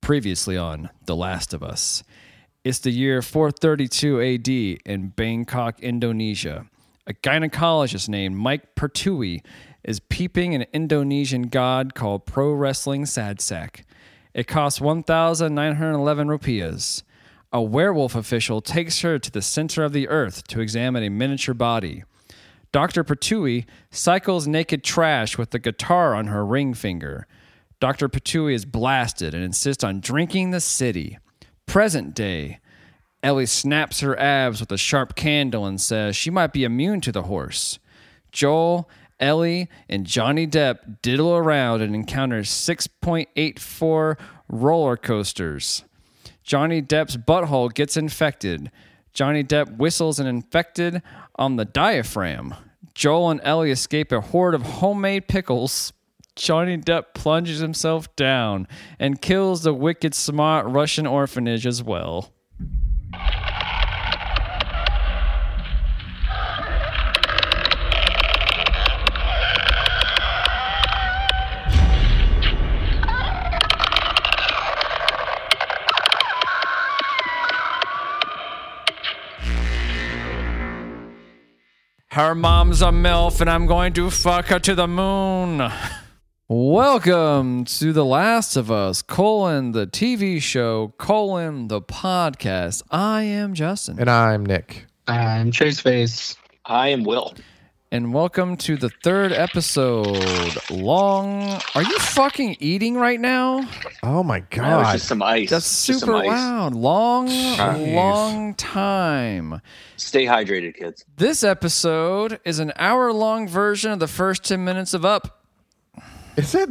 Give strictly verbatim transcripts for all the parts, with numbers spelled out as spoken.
Previously on The Last of Us. It's the year four thirty-two A D in Bangkok, Indonesia. A gynecologist named Mike Pertwee is peeping an Indonesian god called Pro Wrestling Sadsack. It costs one thousand nine hundred eleven rupiahs. A werewolf official takes her to the center of the earth to examine a miniature body. Doctor Pertwee cycles naked trash with the guitar on her ring finger. Doctor Pertwee is blasted and insists on drinking the city. Present day. Ellie snaps her abs with a sharp candle and says she might be immune to the horse. Joel, Ellie, and Johnny Depp diddle around and encounter six point eight four roller coasters. Johnny Depp's butthole gets infected. Johnny Depp whistles an infected on the diaphragm. Joel and Ellie escape a horde of homemade pickles. Johnny Depp plunges himself down and kills the wicked smart Russian orphanage as well. Her mom's a MILF and I'm going to fuck her to the moon. Welcome to The Last of Us, colon, the T V show, colon, the podcast. I am Justin. And I'm Nick. I'm Chase Face. I am Will. And welcome to the third episode. Long... Are you fucking eating right now? Oh my God. No, it's just some ice. That's Just super some ice. loud. Long, Jeez. long time. Stay hydrated, kids. This episode is an hour-long version of the first ten minutes of Up. Is it?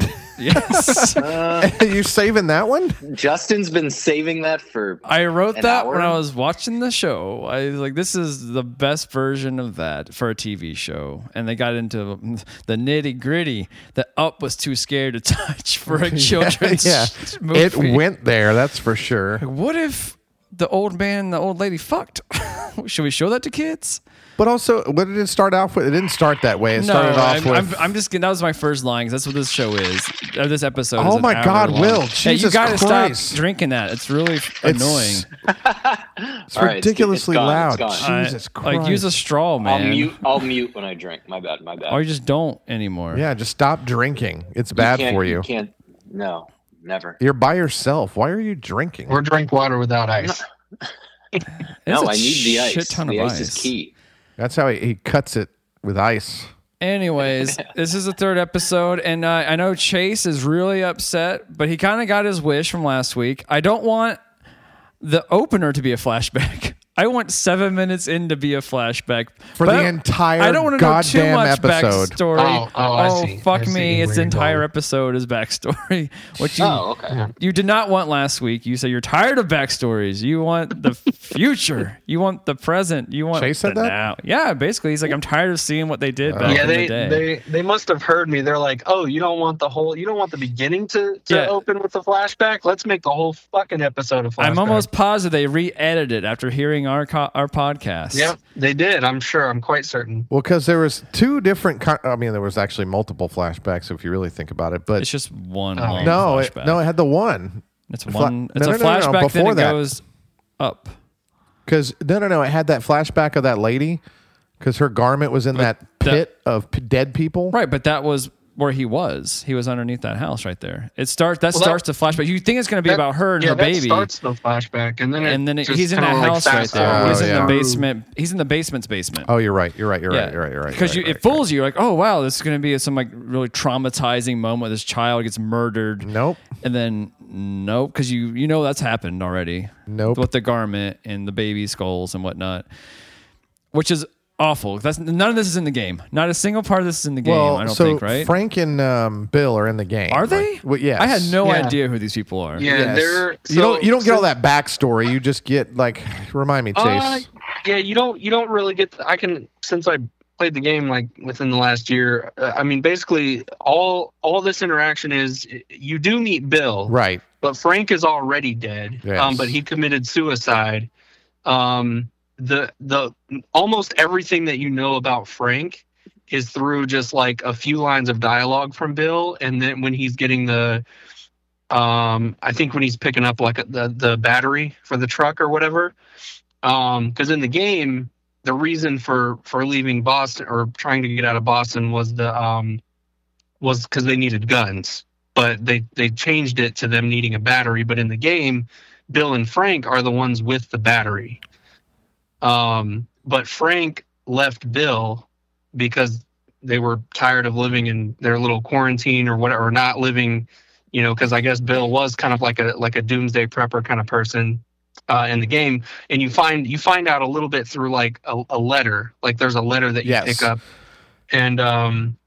Yes. Uh, You saving that one? Justin's been saving that for I wrote an that hour? when I was watching the show. I was like, this is the best version of that for a T V show. And they got into the nitty gritty that Up was too scared to touch for a children's yeah. movie. It went there, that's for sure. What if the old man and the old lady fucked? Should we show that to kids? But also, what did it start off with? It didn't start that way. It No, started off I'm, with... I'm, I'm just kidding. That was my first line because that's what this show is. Or this episode is Oh an my hour God, long. Will, Hey, you Jesus gotta Christ. stop drinking that. It's really annoying. It's All right, it's- ridiculously it's gone, loud. it's gone. Jesus I- Christ. Like, use a straw, man. I'll mute. I'll mute when I drink. My bad. My bad. Or you just don't anymore. Yeah, just stop drinking. It's bad can't- for you. You can't. No, never. You're by yourself. Why are you drinking? Or drink water without ice. It's No, a I need the ice. shit ton the of ice, is key. That's how he, he cuts it with ice. Anyways, this is the third episode, and uh, I know Chase is really upset, but he kind of got his wish from last week. I don't want the opener to be a flashback. I want seven minutes in to be a flashback For But the I- entire I don't want to know too goddamn much episode. backstory. Oh, oh, I see. fuck I see me! It's where the you're entire going. episode is backstory. What you Oh, okay. you did not want last week. You said you're tired of backstories. You want the future. You want the present. You want Chase said the that? now. Yeah, basically, he's like, I'm tired of seeing what they did back yeah, in they, the day. they they must have heard me. They're like, oh, you don't want the whole, you don't want the beginning to, to Yeah. open with the flashback? Let's make the whole fucking episode a flashback. I'm almost positive they re-edited it after hearing our co- our podcast. Yep, they did. I'm sure. I'm quite certain. Well, because there was two different... Con- I mean, there was actually multiple flashbacks if you really think about it. But It's just one Oh. long no, it, flashback. no, it had the one. it's fla- one. no, It's no, a no, no, no, flashback. before then it that. goes up. Because no, no, no, it had that flashback of that lady. Because her garment was in that that- pit of p- dead people. Right, but that was where he was. He was underneath that house right there. It starts. That Well, starts that- the flashback. You think it's going to be That- about her and yeah, her that baby, starts the flashback, and then it and then it, just he's in that kinda, like, house right fast there. Oh, he's in yeah. the basement. He's in the basement's basement. Oh, you're right. You're right. You're right. You're right. You're right. Because right, you, right, it fools you. Like, oh wow, this is going to be some like really traumatizing moment. Where this child gets murdered. right. Nope. And then nope, because you you know that's happened already. Nope. With the garment and the baby skulls and whatnot, which is awful. That's none of this is in the game. Not a single part of this is in the game. Well, I don't so think, right? Frank and um, Bill are in the game. Are they? Like, well, yes. I had no Yeah. idea who these people are. Yeah, Yes. they're you so- don't. You don't get so- all that backstory. You just get like. Remind me, Chase. Uh, yeah, you don't. You don't really get. The, I can since I played the game like within the last year. Uh, I mean, basically, all all this interaction is you do meet Bill, right. but Frank is already dead. Yes. Um, but he committed suicide. Um, the the almost everything that you know about Frank is through just like a few lines of dialogue from Bill, and then when he's getting the Um, I think when he's picking up like the the battery for the truck or whatever. Um, because in the game, the reason for for leaving Boston or trying to get out of Boston was the um was because they needed guns, but they they changed it to them needing a battery. But in the game, Bill and Frank are the ones with the battery. Um, but Frank left Bill because they were tired of living in their little quarantine or whatever, or not living, you know, because I guess Bill was kind of like a like a doomsday prepper kind of person uh, in the game. And you find you find out a little bit through like a, a letter, like there's a letter that you Yes. pick up, and um,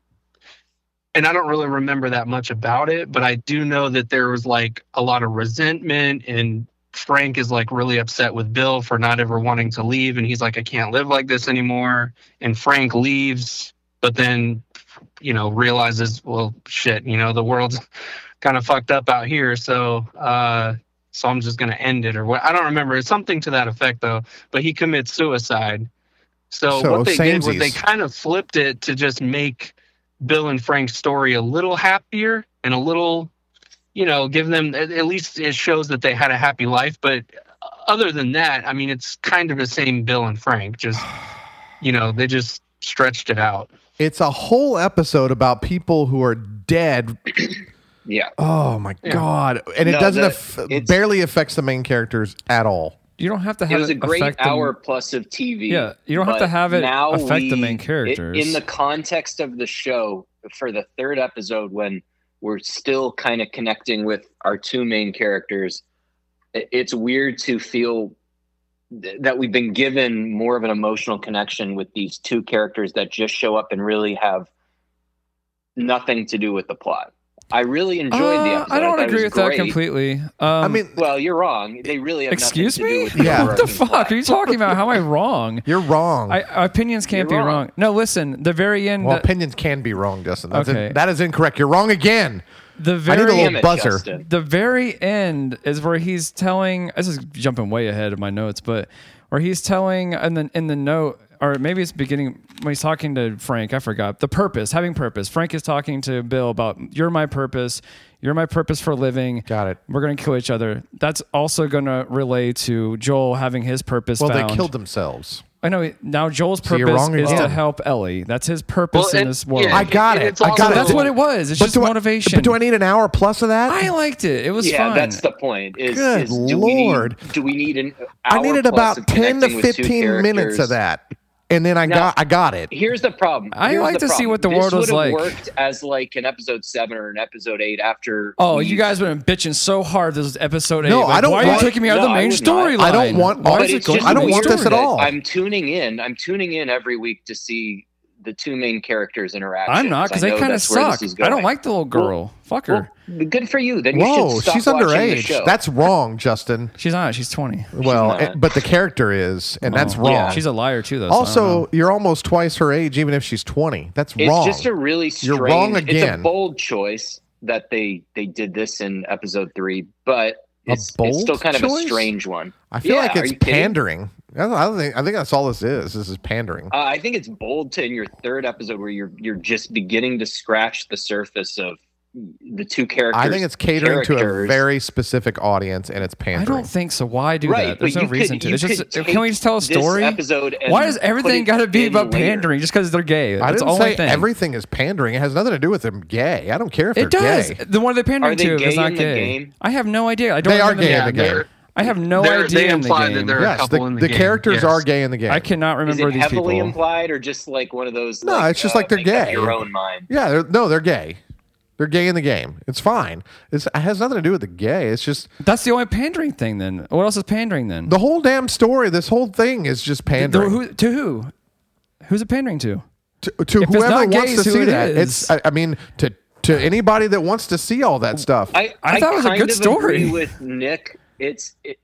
and I don't really remember that much about it, but I do know that there was like a lot of resentment, and Frank is like really upset with Bill for not ever wanting to leave, and he's like, I can't live like this anymore. And Frank leaves, but then, you know, realizes, well, shit, you know, the world's kind of fucked up out here, so uh, so I'm just gonna end it, or what? I don't remember. It's something to that effect, though. But he commits suicide. So, So, what they did was samesies. they kind of flipped it to just make Bill and Frank's story a little happier and a little, you know, give them, at at least it shows that they had a happy life. But other than that, I mean, it's kind of the same Bill and Frank, just, you know, they just stretched it out. It's a whole episode about people who are dead. Yeah. Oh my Yeah. God. And it No, doesn't the- aff- it's- barely affects the main characters at all. You don't have to It have was a great affect them- hour plus of T V. Yeah, you don't have to but have it now affect the we- main it- characters. in the context of the show, for the third episode, when we're still kind of connecting with our two main characters, it- it's weird to feel th- that we've been given more of an emotional connection with these two characters that just show up and really have nothing to do with the plot. I really enjoyed the Uh, episode. I don't thought it agree was with that great. completely. Um, I mean, Well, you're wrong. They really have excuse nothing to do me? with the Yeah. What the overarching fuck plot. are you talking about? How am I wrong? you're wrong. I, opinions can't You're be wrong. wrong. No, listen. The very end. well, the, opinions can be wrong, Justin. That's Okay. in- that is incorrect. You're wrong again. the I need a very little Damn it, buzzer. Justin. the very end is where he's telling. This is jumping way ahead of my notes, but where he's telling, and then in the note, or maybe it's beginning when he's talking to Frank. I forgot the purpose, having purpose. Frank is talking to Bill about you're my purpose. You're my purpose for living. Got it. We're gonna kill each other. That's also gonna relay to Joel having his purpose. Well, found. they killed themselves. I know. Now Joel's So you're purpose wrong is to again. help Ellie. That's his purpose Well, in it- this world. yeah, I got it- it. it's I got also- it. That's what it was. It's But just do I- motivation. but do I need an hour plus of that? I liked it. It was yeah, fun. that's the point. Is, Good is do we need- Lord. do we need an I hour needed plus about of ten to connecting with two fifteen minutes characters? of that, and then I Now- got I got it. Here's the problem. I Here's like the to see problem. what the This world was would've like. Worked as like an episode seven or an episode eight after. Oh, we- you guys have been bitching so hard. This is episode eight. No, Like, I don't Why are you want- taking me out of No, the I main would not. storyline? I don't want- Why But is it it's going just I don't to the want main this at story? all. I'm tuning in. I'm tuning in every week to see the two main characters interact. I'm not because they kind of suck. I don't like the little girl. Fuck her. Well, good for you. Then you Whoa, should stop she's watching the underage. show. That's wrong, Justin. She's not. She's twenty. Well, not. it- but the character is, and that's Oh, wrong. yeah. She's a liar too, though. so I don't Also, know. you're almost twice her age, even if she's twenty. That's It's wrong. just a really strange. You're wrong It's again. a bold choice that they they did this in episode three, but A it's, bold it's still kind of a choice? strange one. I feel Yeah, like are it's you kidding? pandering. I don't, I don't think. I think that's all this is. This is pandering. Uh, I think it's bold to in your third episode where you're you're just beginning to scratch the surface of the two characters. I think it's catering to a characters. very specific audience, and it's I pandering. don't think so. Why do Right, that? There's but no you reason could- to. you It's just. could Can we just tell a take this story? episode and Why does put everything it got to be in about later. pandering just because they're gay? I That's didn't the only say thing. everything is pandering. It has nothing to do with them gay. I don't care if It they're does. gay. The one they're pandering Are they to gay is not in the gay. game? I have no idea. I don't. They are remember gay the- in the game. they're- I have no They're- idea they in the imply that game. they're- a Yes, couple the, in the the game, characters yes. are gay in the game. I cannot Is remember it these heavily people. implied or just like one of those? No, like, it's just uh, like they're make up gay. Your own mind. Yeah, they're, no, they're gay. They're gay in the game. It's fine. It's, it has nothing to do with the gay. It's just That's the only pandering thing. Then what else is pandering? Then the whole damn story. This whole thing is just The- pandering who, to who? Who's it pandering to? to, to if it's whoever not wants gays, to who see it that. is? It's. I, I mean, to to anybody that wants to see all that stuff. I, I thought it was a kind good of story. agree with Nick. It's it,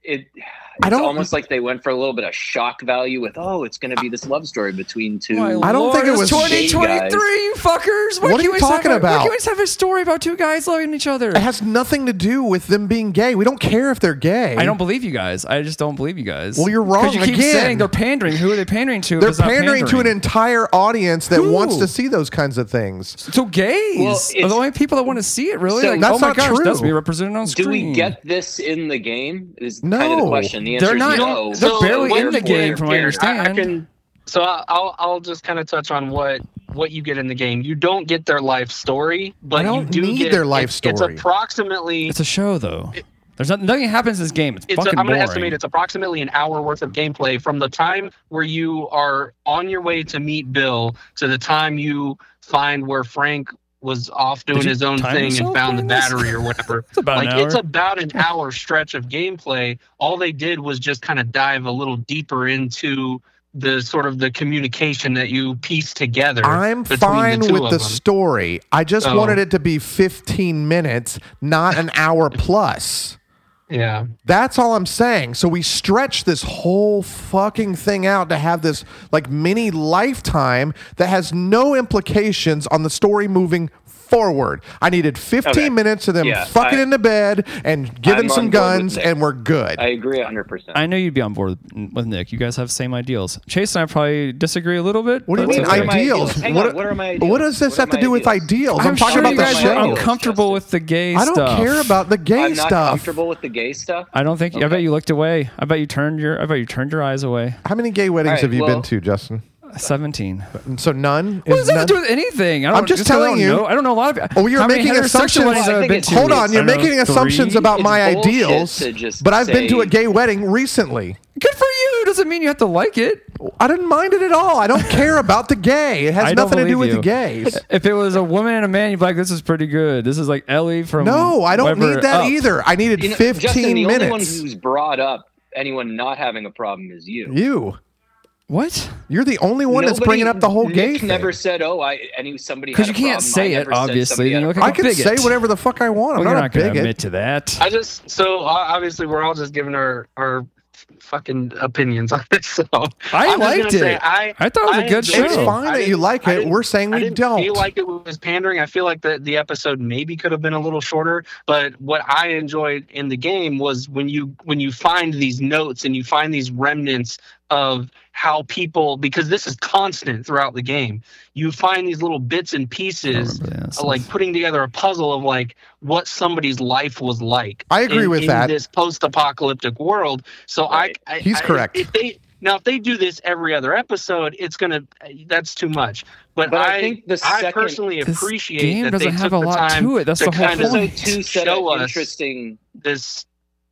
it. I It's don't- almost like they went for a little bit of shock value with, oh, it's going to be this love story between two. My I don't Lord, think it it's was- twenty twenty-three, you fuckers. Why What are can't you we just talking have a, Why about? can't we just have a story about two guys loving each other? It has nothing to do with them being gay. We don't care if they're gay. I don't believe you guys. I just don't believe you guys. Well, you're 'Cause wrong You keep again. saying they're pandering. Who are they pandering to? if They're it's not pandering, to an pandering? entire audience that Who? wants to see those kinds of things. So gays Well, are it's- the only people that want to see it. Really, So like, that's oh my not gosh, true. that's me represented on Do screen. we get this in the game? Is No. kind of the question. The answer They're is not- no. they're barely what- in the game, from what I here, understand. I, I can, so I- I'll I'll just kind of touch on what what you get in the game. You don't get their life story, but I don't you do need get their life it's, story. It's approximately. It's a show, though. There's not, nothing happens in this game. It's, It's a, fucking I'm going to boring. estimate it's approximately an hour worth of gameplay from the time where you are on your way to meet Bill to the time you find where Frank was off doing Did you his own time thing and yourself found the doing this? battery or whatever. It's about like an hour. it's about an hour stretch of gameplay. All they did was just kind of dive a little deeper into the sort of the communication that you piece together. I'm between fine the two with of the them. story. I just So- wanted it to be fifteen minutes, not an hour plus. Yeah. That's all I'm saying. So we stretch this whole fucking thing out to have this like mini lifetime that has no implications on the story moving forward. I needed fifteen Okay. minutes of them Yeah, fucking I- into bed and giving I'm some on board with guns, Nick. and we're good. I agree one hundred percent. I know you'd be on board with, with Nick. You guys have same ideals. Chase and I probably disagree a little bit. what do you but mean it's What are okay. my ideals? ideals? Hang what, on, what are my ideals? what does this What have are to my do with ideals? ideals? I'm, I'm, talking sure about you the guys show. are uncomfortable with the gay I don't stuff. care about the gay I'm not stuff. comfortable with the gay stuff. I don't think. I Okay. bet you looked away. I bet you turned your. I bet you turned your eyes away. How many gay weddings All right, have you well- been to, Justin? Seventeen. So none. What Is does that have none? to do with anything? I don't, I'm just 'cause I telling don't you. Know, I don't know a lot of people. Oh, you're How many making heterosexual assumptions. weddings Well, I have I think been it's- to? Hold on, you're I don't making know, assumptions three? about It's my bullshit ideals. to just But I've been to say- a gay wedding recently. Good for you. Doesn't mean you have to like it. I didn't mind it at all. I don't care about the gay. It has I don't nothing to do believe with you. the gays. If it was a woman and a man, you'd be like, "This is pretty good. This is like Ellie from." No, I don't Weber need that Up. either. I needed You know, fifteen Justin, the only one minutes. who's brought up anyone not having a problem is you. You. What? You're the only one that's Nobody- bringing up the whole Nick gay thing. never said, "Oh, I any somebody." Because had you a can't problem. say I it, never said obviously, somebody then had you a look like I a can bigot. say whatever the fuck I want. I'm Well, you're not not a going to bigot. admit to that. I just so uh, obviously we're all just giving our our fucking opinions on it. So I I'm just gonna liked say it. I, I thought it was a good enjoyed show. It's it. fine I that you didn't- like I it. didn't- We're saying I we didn't don't. feel like it was pandering. I feel like the, the episode maybe could have been a little shorter. But what I enjoyed in the game was when you when you find these notes and you find these remnants of how people, because this is constant throughout the game, you find these little bits and pieces, remember that uh, like putting together a puzzle of like what somebody's life was like. I agree in, with in that. this post-apocalyptic world. So Right. I, I, He's I- correct. If they now, if they do this every other episode, it's gonna that's too much. But, But I I, think the I second- personally This appreciate game that doesn't they have took a the lot time to it. That's to the whole kind of point. Episode two set show an us interesting. this.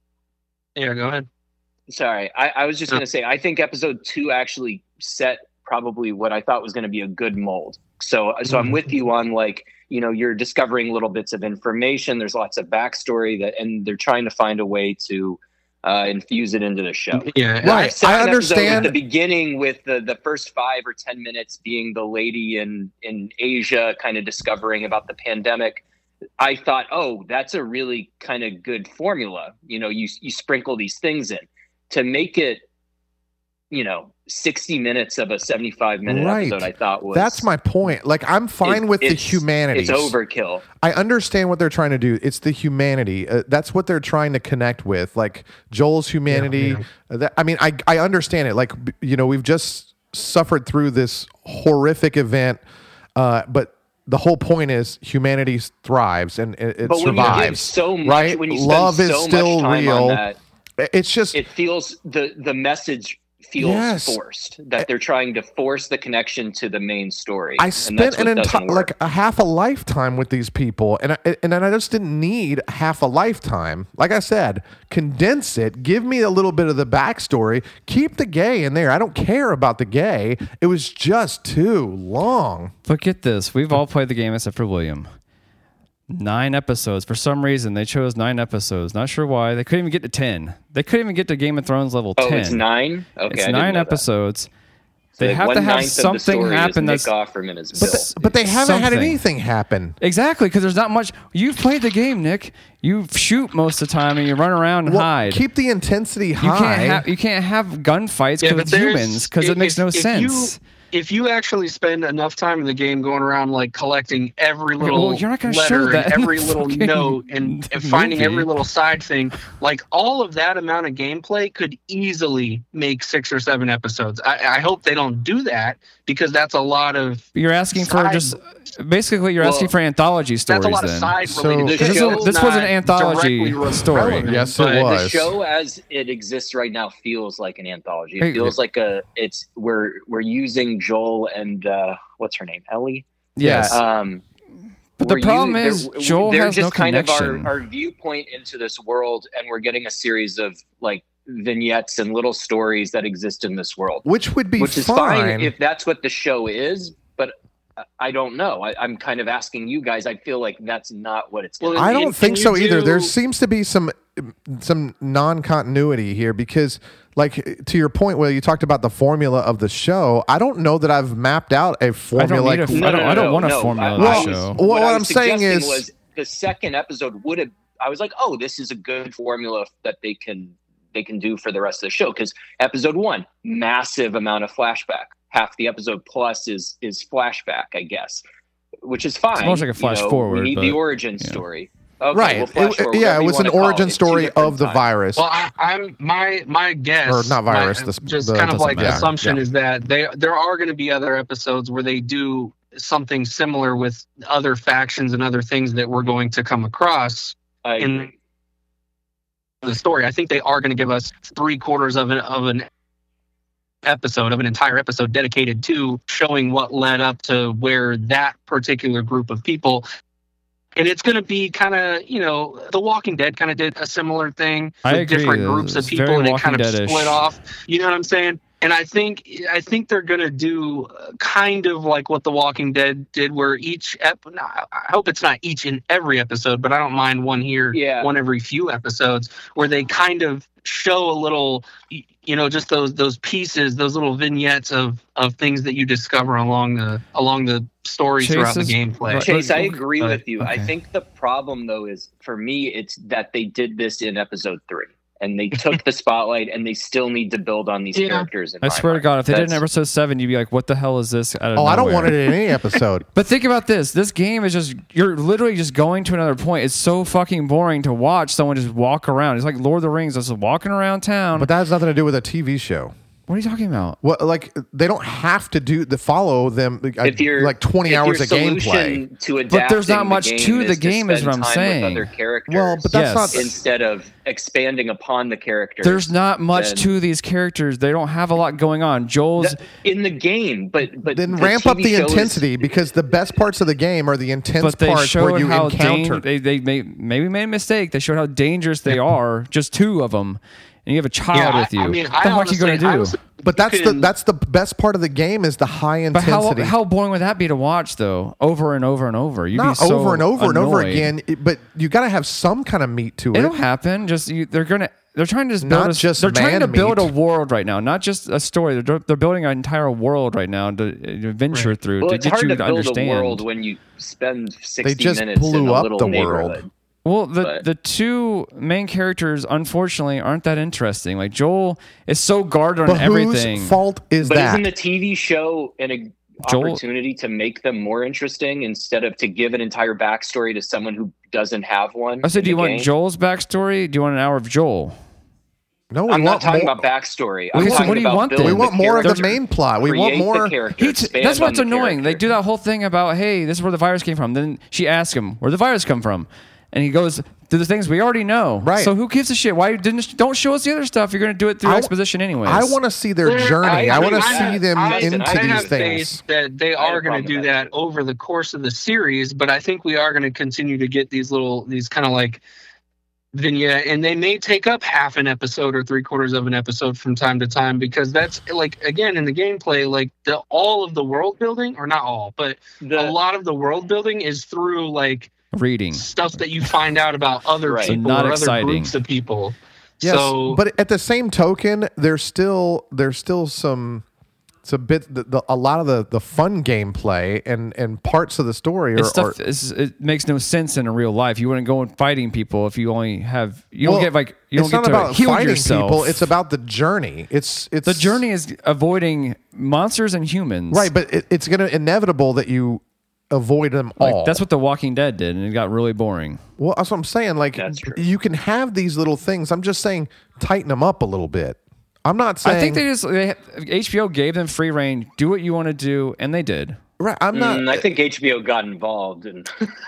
Yeah, go ahead. Sorry, I, I was just going to say, I think episode two actually set probably what I thought was going to be a good mold. So, so I'm with you on like, you know, you're discovering little bits of information. There's lots of backstory that, and they're trying to find a way to uh, infuse it into the show. Yeah, Right. Second I episode understand. At the beginning, with the, the first five or ten minutes being the lady in in Asia, kind of discovering about the pandemic. I thought, oh, that's a really kind of good formula. You know, you you sprinkle these things in to make it, you know, sixty minutes of a seventy-five minute Right. episode. I thought was That's my point. Like, I'm fine it- with the it's- humanity. It's overkill. I understand what they're trying to do. It's the humanity. Uh, that's what they're trying to connect with. Like Joel's humanity. Yeah, Uh, that, I mean, I I understand it. Like, b- you know, we've just suffered through this horrific event, uh, but the whole point is humanity thrives and it, it But when you give survives. so much, right? when you spend Love is so still much time real. on that, It's just it feels the the message feels Yes. forced. That they're trying to force the connection to the main story. I and spent that's an what doesn't entire work. like a half a lifetime with these people, and I, and I just didn't need half a lifetime. Like I said, condense it, give me a little bit of the backstory, keep the gay in there. I don't care about the gay. It was just too long. But get this, we've all played the game except for William. Nine episodes. For some reason, they chose nine episodes. Not sure why. They couldn't even get to ten. They couldn't even get to Game of Thrones level Oh, ten. it's nine. Okay, It's I didn't nine know that. episodes. They like have one to have ninth of the something story happen is that's- Nick Offerman as But, Bill. th- but they haven't had Something. anything happen. Exactly, because there's not much. You've played the game, Nick. You shoot most of the time, and you run around and Well, hide. keep the intensity you high. can't have you can't have gunfights Yeah, but with there's- humans because it if- makes no if sense. You, if you actually spend enough time in the game going around like collecting every little well, you're not gonna show letter that and in every the little fucking note and, and finding movie. every little side thing, like all of that amount of gameplay could easily make six or seven episodes. I, I hope they don't do that because that's a lot of You're asking for side- just basically you're Well, asking for anthology stories. that's a lot of then. side So- related. This shit. was- It's this was an not anthology directly story. relevant, Yes, it but- was. The show as it exists right now feels like an anthology. It Hey, feels like a it's we're we're using Joel and uh, what's her name, Ellie. Yes. Um, But the we're problem u- is they're- Joel they're has just no kind connection. of our, our viewpoint into this world, and we're getting a series of like vignettes and little stories that exist in this world, Which would be which is fine. fine if that's what the show is. But I- I don't know. I, I'm kind of asking you guys. I feel like that's not what it's. Well, gonna I be. don't Can think you so either. do- There seems to be some some non-continuity here because, like, to your point, Will, you talked about the formula of the show. I don't know that I've mapped out a I formula. don't need like, a, No, I don't, no, I don't no, want a no. formula I- of Well, the I was- show. well, what I I'm was saying suggesting is- was the second episode would have. I was like, oh, this is a good formula that they can they can do for the rest of the show because episode one, massive amount of flashback. Half the episode plus is is flashback, I guess, which is fine. almost like a flash You know, forward, We need the but, origin yeah. story. Okay, right. we'll flash It- forward, yeah, whatever it you was an wanna call origin it. Two story different of the times. virus. Well, I, I'm my my guess, Or not virus, my- this- just the- kind of doesn't like matter. assumption Yeah. is that they there are going to be other episodes where they do something similar with other factions and other things that we're going to come across I in agree. the story. I think they are going to give us three quarters of an of an episode of an entire episode dedicated to showing what led up to where that particular group of people. And it's going to be kind of, you know, The Walking Dead kind of did a similar thing I with agree. different groups of It's people, very and it Walking kind of Dead-ish. split off. You know what I'm saying? And I think I think they're going to do kind of like what The Walking Dead did, where each ep- I hope it's not each and every episode, but I don't mind one here, Yeah. one every few episodes, where they kind of show a little, you know, just those those pieces, those little vignettes of of things that you discover along the along the story Chase throughout the is- gameplay. Right. Chase, I Okay. agree Okay. with you. I Okay. think the problem, though, is for me, it's that they did this in episode three, and they took the spotlight, and they still need to build on these Yeah. characters. In I my swear to mind. God, if they did in That's- episode seven, you'd be like, "What the hell is this?" Out of Oh, I don't nowhere? want it in any episode. But think about this. This game is just, you're literally just going to another point. It's so fucking boring to watch someone just walk around. It's like Lord of the Rings, just walking around town. But that has nothing to do with a T V show. What are you talking about? Well, like they don't have to do the follow them uh, if you're like twenty if hours your of gameplay. solution to But there's not adapting much the to game the is game is spend what I'm time saying. With other characters, Well, but that's Yes. not. instead of expanding upon the characters. There's not much then- to these characters. They don't have a lot going on. Joel's in the game, but but Then the ramp T V up the show is- intensity because the best parts of the game are the intense but they parts showed where you how encounter. dang- they they may, maybe made a mistake. They showed how dangerous they are. Just two of them, and you have a child Yeah, I- with you. I mean, what I the fuck are you honestly- going to I do? was- but that's you the can- that's the best part of the game is the high But how intensity. how boring would that be to watch though? Over and over and over. You'd Not be so over and over and over annoyed. again, it- but you got to have some kind of meat to it. It'll happen. Just you, they're gonna. They're trying to just build. Not a, just they're trying to man build meat. a world right now, not just a story. They're they're building an entire world right now to, to venture Right. through Well, to it's get hard you to to build understand. a world when you spend sixty just minutes in blew a up little the world. neighborhood. Well, the But- the two main characters, unfortunately, aren't that interesting. Like Joel is so guarded on but everything. whose fault is But that? isn't the T V show an Joel- opportunity to make them more interesting instead of to give an entire backstory to someone who doesn't have one? I said, in do you the want game? Joel's backstory? Do you want an hour of Joel? no, we I'm not want talking more, about backstory. Okay, I'm so talking what do you about want then? building we want the more of the character. main plot. We want Create more. the character. He t- expand that's what's on the annoying. They character. do that whole thing about, hey, this is where the virus came from. Then she asks him, where the virus come from? And he goes, to the things we already know. Right. So who gives a shit? Why didn't don't show us the other stuff? You're going to do it through I- exposition anyways. I want to see their There- journey. I, I want to mean, I- see them I- into I these have things. faith that they I have are a going to problem do with that over the course of the series, but I think we are going to continue to get these little, these kind of like vignette, and they may take up half an episode or three quarters of an episode from time to time, because that's like, again, in the gameplay, like the all of the world building, or not all, but The- a lot of the world building is through like reading. stuff that you find out about other Right. So people not or exciting. other groups of people. Yes, so, but at the same token, there's still there's still some it's a bit the, the, a lot of the, the fun gameplay and, and parts of the story are, It's stuff. are It's, it makes no sense in a real life. You wouldn't go and fighting people if you only have. You don't well, get like you it's don't get not to about heal fighting yourself. people. It's about the journey. It's it's the journey is avoiding monsters and humans. right, but it, it's going to inevitable that you avoid them Like, all. that's what The Walking Dead did, and it got really boring. Well, that's what I'm saying. Like, That's true. you can have these little things. I'm just saying, tighten them up a little bit. I'm not saying. I think they just they, H B O gave them free reign. Do what you want to do, and they did. Right. I'm not. Mm, I think H B O got involved, and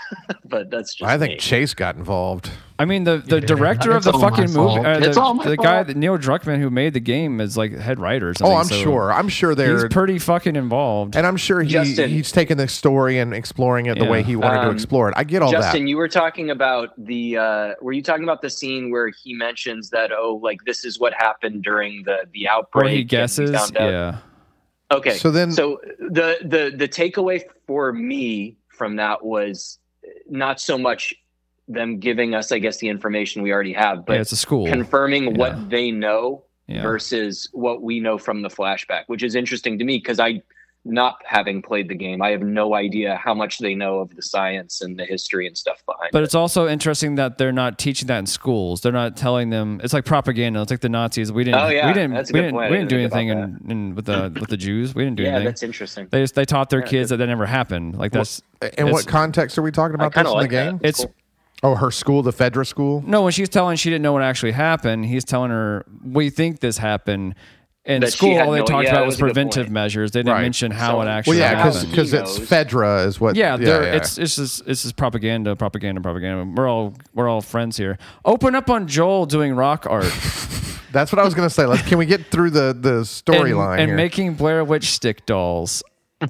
but that's just. I think me. Chase got involved. I mean, the, the director of it's the all my fucking movie, fault. uh, It's the, all my the guy, fault. that Neil Druckmann, who made the game, is like head writer. Or Oh, something, I'm so sure. I'm sure he's they're. pretty fucking involved. And I'm sure he Justin. he's taken the story and exploring it the Yeah. way he wanted to Um, explore it. I get all Justin, that. you were talking about the. Uh, were you talking about the scene where he mentions that? Oh, like this is what happened during the the outbreak. Or he and guesses, found out- yeah. Okay. So then- so the the the takeaway for me from that was not so much them giving us, I guess, the information we already have, but Yeah, it's a school. confirming Yeah. what they know Yeah. versus what we know from the flashback, which is interesting to me because I, not having played the game, I have no idea how much they know of the science and the history and stuff behind But it. it's also interesting that they're not teaching that in schools. They're not telling them. It's like propaganda. It's like the Nazis. We didn't. Oh, yeah. We didn't. That's a we good didn't. point. I We didn't do didn't think anything about in, in with the with the Jews. We didn't do Yeah, anything. that's interesting. They just they taught their Yeah, kids good. that that never happened. Like that's. In it's- what context are we talking I about this kind in of the like game? that. It's Cool. Oh, her school, the Fedra school? no. When she's telling she didn't know what actually happened, he's telling her we think this happened. In That she school, had all they no- talked yeah, about that was was a good preventive point. measures. They didn't Right. mention how So- it Well, actually yeah, happened. because He it's knows. Fedra is what. Yeah, they're, yeah. it's it's just it's just propaganda, propaganda, propaganda. We're all we're all friends here. Open up on Joel doing rock art That's what I was going to say. Let's, can we get through the, the storyline and, and here? making Blair Witch stick dolls.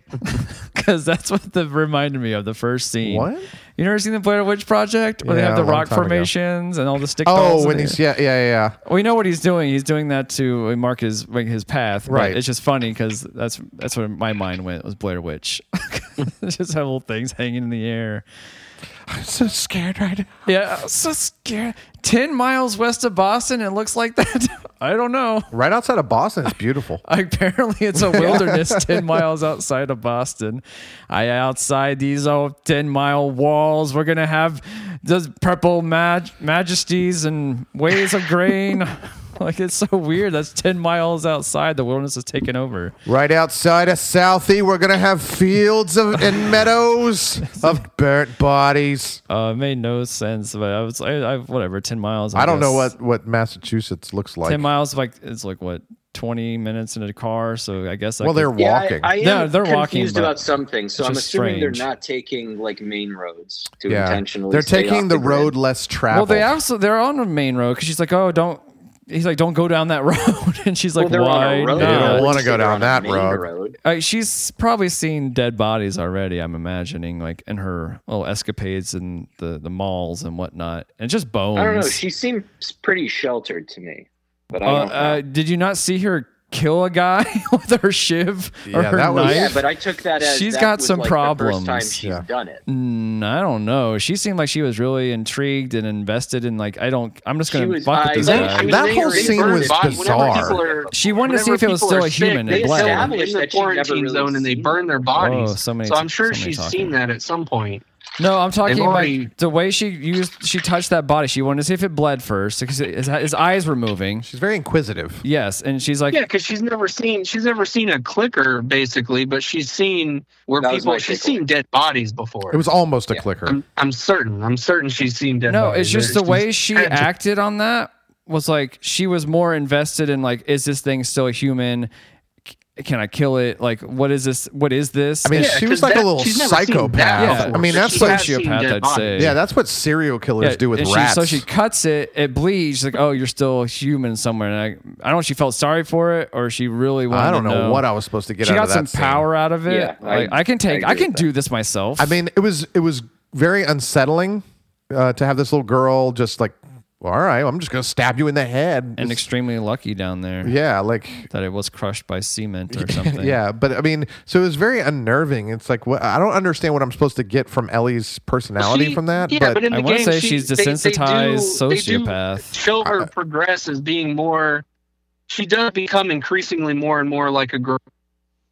Because that's what the reminded me of the first scene. What? You never seen the Blair Witch Project where they Yeah, have the a long rock time ago. formations and all the stick dolls? Oh, in when it? he's yeah yeah yeah. yeah. We know what he's doing. He's doing that to mark his like his path. but Right. It's just funny because that's that's where my mind went was Blair Witch. It's just have little things hanging in the air. I'm so scared right now. Yeah, I'm so scared. Ten miles west of Boston, it looks like that. I don't know. Right outside of Boston, it's beautiful. Apparently, it's a wilderness ten miles outside of Boston. I outside these old ten mile walls. We're gonna have those purple mag- majesties and waves of grain. Like it's so weird. That's ten miles outside. The wilderness is taken over. Right outside of Southie, we're gonna have fields of, and meadows of burnt bodies. Uh, it made no sense, but I was I, I whatever. Ten miles. I don't know guess. what, what Massachusetts looks like. ten miles. Like it's like what twenty minutes in a car. So I guess I well, could- they're Yeah, walking. I, I am No, they're walking, confused but about some things, so it's I'm just assuming strange. they're not taking like main roads to yeah, intentionally. they're stay taking off the grid. road less Well, traveled. they also they're on the main road because she's like, oh, don't. He's like, don't go down that road, and she's like, Well, they're why? on a road. They don't not? wanna go They're down on a that main road. Uh, she's probably seen dead bodies already. I'm imagining, like in her little escapades in the the malls and whatnot, and just bones. I don't know. She seems pretty sheltered to me, but I Uh, don't know. uh, did you not see her kill a guy with her shiv or Yeah, her that was- knife? yeah, but I took that as She's that got was, some like, problems. The first time she's Yeah. done it. Mm, I don't know. She seemed like she was really intrigued and invested in like I don't. I'm just She gonna was- fuck I- with this That- guy. I mean, that they- whole they scene burn was bodies. Whenever bizarre. people are- She wanted to see whenever if it was people still are a human. sick, It They bled. establish Established in the that she'd never quarantine really zone and they seen burn their bodies. Oh, so many so t- I'm sure so many she's talking. seen that at some point. No, I'm talking They've about already- the way she used. She touched that body. She wanted to see if it bled first because his, his eyes were moving. She's very inquisitive. Yes, and she's like, Yeah, because she's never seen she's never seen a clicker basically, but she's seen where That was people my she's takeaway. seen dead bodies before. It was almost a Yeah. clicker. I'm I'm certain. I'm certain she's seen dead no, bodies. it's just the She's way she had to- acted on that was like she was more invested in like, is this thing still a human? C- Can I kill it? Like, what is this? What is this? I mean, And- Yeah, she was 'cause like a that- little she's never seen psychopath. that Yeah, before, I mean, but that's she like has seen sociopath, dead I'd bodies. say. yeah, that's what serial killers do with and she- rats. so she cuts it, it bleeds. She's like, oh, you're still human somewhere. And I, I don't know if she felt sorry for it or she really wanted I don't to know, know what I was supposed to get She out got of that some scene. power out of it. Yeah, I- Like, I, can take, I I, agree can with do this myself. I mean, it was it was very unsettling uh, to have this little girl just like, well, all right, I'm just gonna stab you in the head. and It's- extremely lucky down there yeah, like that it was crushed by cement or something. yeah, but I mean, so it was very unnerving. It's like what, I don't understand what I'm supposed to get from Ellie's personality She- from that. Yeah, but, but, in the I wanna game, say she- she's they- they do- desensitized they do sociopath. show her progress as being more. She does become increasingly more and more like a girl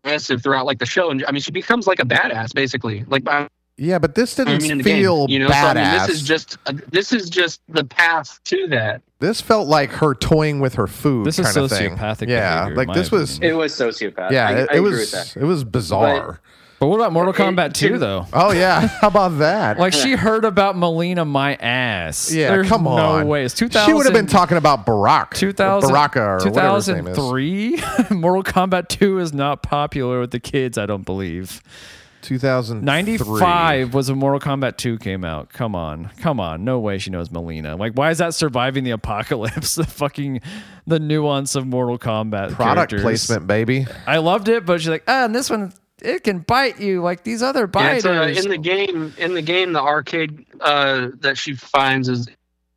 aggressive throughout like the show, and I mean she becomes like a badass basically. Like I Yeah, but this didn't mean, in the feel game, you know, badass. so, I mean, this is just uh, this is just the path to that. This felt like her toying with her food. This is kind of thing. sociopathic Yeah, behavior, in like my this was. opinion. It was sociopath. Yeah, I, it, I it agree was. with that. It was bizarre. But what about Mortal It- Kombat it- two, though? Oh yeah, how about that? Like, she heard about Melina my ass. yeah, There's come on. no way. It's two thousand. She would have been talking about Barack, two thousand, Baraka, or whatever his name is. two thousand three? Mortal Kombat two is not popular with the kids, I don't believe. two thousand ninety-five was when Mortal Kombat two came out. Come on. Come on. No way she knows Melina. Like, why is that surviving the apocalypse? The fucking, the nuance of Mortal Kombat Product characters. placement, baby. I loved it, but she's like, ah, and this one, it can bite you like these other Yeah, biters. it's, uh, in the game, in the game, the arcade uh, that she finds is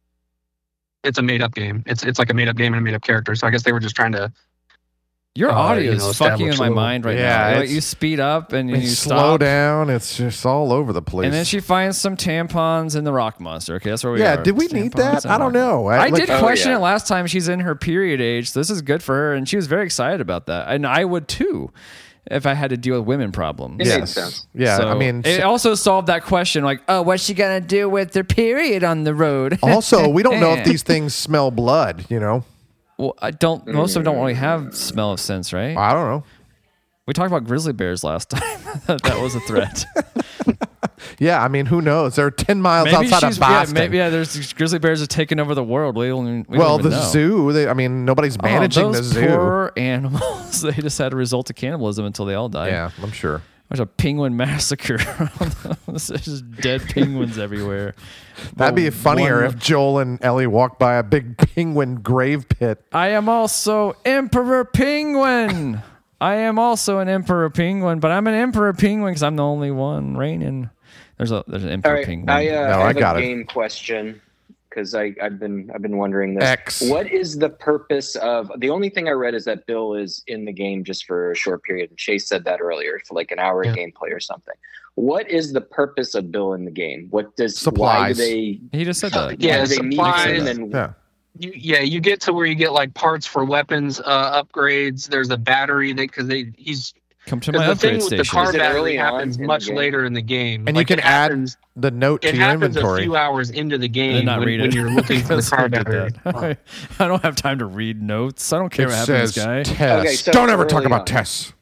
it's a made up game. It's it's like a made up game and a made up character. So I guess they were just trying to. Your uh, audio you know, is fucking in establish my a little- mind right Yeah, now. Like, it's- you speed up and And you slow stop. down. It's just all over the place. And then she finds some tampons in the rock monster. Okay, that's where we yeah, are. did we need Tampons that? and I don't rock- know. I like- did Oh, question yeah. it last time. She's in her period age, so this is good for her, and she was very excited about that. And I would too, if I had to deal with women problems. It Yes. makes sense. Yeah, So I mean, it also solved that question, like, oh, what's she gonna do with their period on the road? also, we don't know if these things smell blood, you know? Well, I don't. Most of them don't really have smell of sense, right? I don't know. We talked about grizzly bears last time. that was a threat. Yeah, I mean, who knows? They're ten miles maybe outside she's of yeah, Boston. maybe yeah. There's these grizzly bears are taking over the world. We don't, we well, don't even the know. zoo, they, I mean, nobody's Oh, managing those the zoo. poor animals. They just had a result of cannibalism until they all died. Yeah, I'm sure. There's a penguin massacre. There's just dead penguins everywhere. That'd be But funnier one- if Joel and Ellie walked by a big penguin grave pit. I am also Emperor Penguin. I am also an Emperor Penguin, but I'm an Emperor Penguin because I'm the only one reigning. There's a there's an Emperor All right, Penguin. I, uh, No, I I have got a it. game question because I I've been I've been wondering this. X. What is the purpose of the only thing I read is that Bill is in the game just for a short period, and Chase said that earlier for like an hour Yeah. of gameplay or something. What is the purpose of Bill in the game? What does why Supplies. do they he just said that. Yeah, why do they need supplies. him and Yeah. You, yeah, you get to where you get like parts for weapons uh, upgrades. There's a battery that because they he's Come to my because the thing upgrade with the station. car Is it battery early on happens in the much game? later in the game, And Like, you can it add happens, the note to it your happens inventory. a few hours into the I did game not when, read when it. you're looking for the That's car what I did battery. that. I don't have time to read notes. I don't care It what happens, says guy. Tess. Okay, so Don't ever early talk about on. Tess.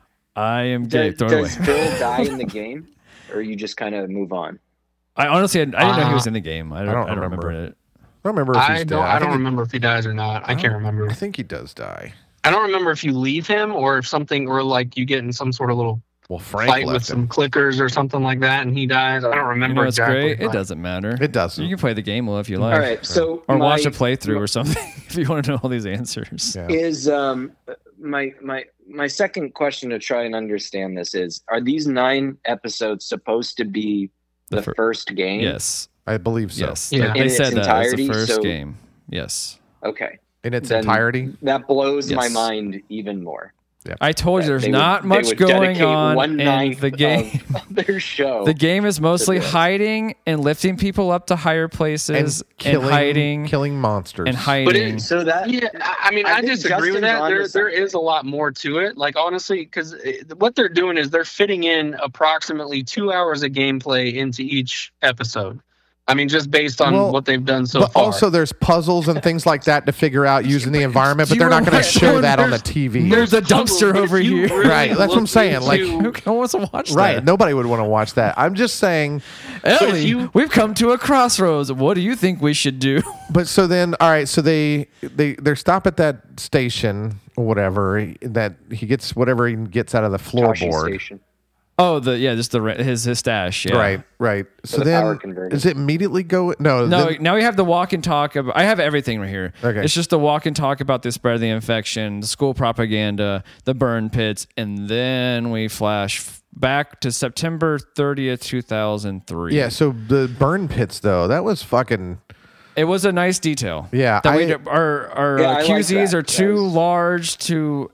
I am gay. does, Throw it away. does Bill die in the game, or you just kind of move on? I honestly, I, I didn't know he Uh, was in the game. I don't, I don't don't remember. remember. it. I don't remember if he's I dead. don't. I think don't he- remember if he dies or not. I can't remember. I think he does die. I don't remember if you leave him or if something, or like you get in some sort of little Well, Frank fight with left some him. clickers or something like that, and he dies. I don't You remember know what's exactly. great? It but- doesn't matter. It doesn't. You can play the game well if you like. All right, so Or my, watch a playthrough or something if you want to know all these answers. Yeah. is um my my my second question to try and understand this is: are these nine episodes supposed to be The the, fir- first game? Yes. I believe so. Yes. Yeah. They In its said that as entirety, the first so- game. Yes. Okay. In its Then entirety. That blows my Yes. mind even more. I told you there's They would- not they much would going dedicate on one in ninth the game. of their show. The game is mostly this. hiding and lifting people up to higher places And and, killing, hiding killing monsters. and hiding. But it- so that Yeah, I I mean, I I, think disagree with Justin's that. onto There, there something. is a lot more to it. Like honestly, because what they're doing is they're fitting in approximately two hours of gameplay into each episode. I mean, just based on Well, what they've done so but far. also there's puzzles and things like that to figure out using the environment, but You they're not were going to right. show that on the There's- T V. There's a puzzles, dumpster but if over you here. really Right, that's what I'm look saying, like- into- Who wants to watch that? Right. Nobody would want to watch that. I'm just saying. Ellie, you- we've come to a crossroads. What do you think we should do? But so then, all right. So they they they stop at that station or whatever that he gets whatever he gets out of the Toshi floorboard. station. Oh, the yeah, just the re- his his stash. Yeah. Right, right. So the power then, converter. does it immediately go? No, No, then- now we have the walk and talk. About, I have everything right here. Okay. It's just the walk and talk about the spread of the infection, the school propaganda, the burn pits, and then we flash f- back to September thirtieth, two thousand three. yeah. So the burn pits, though, that was fucking. It was a nice detail. Yeah, That I- we, our our Yeah, I like accusees that. are too That was- large to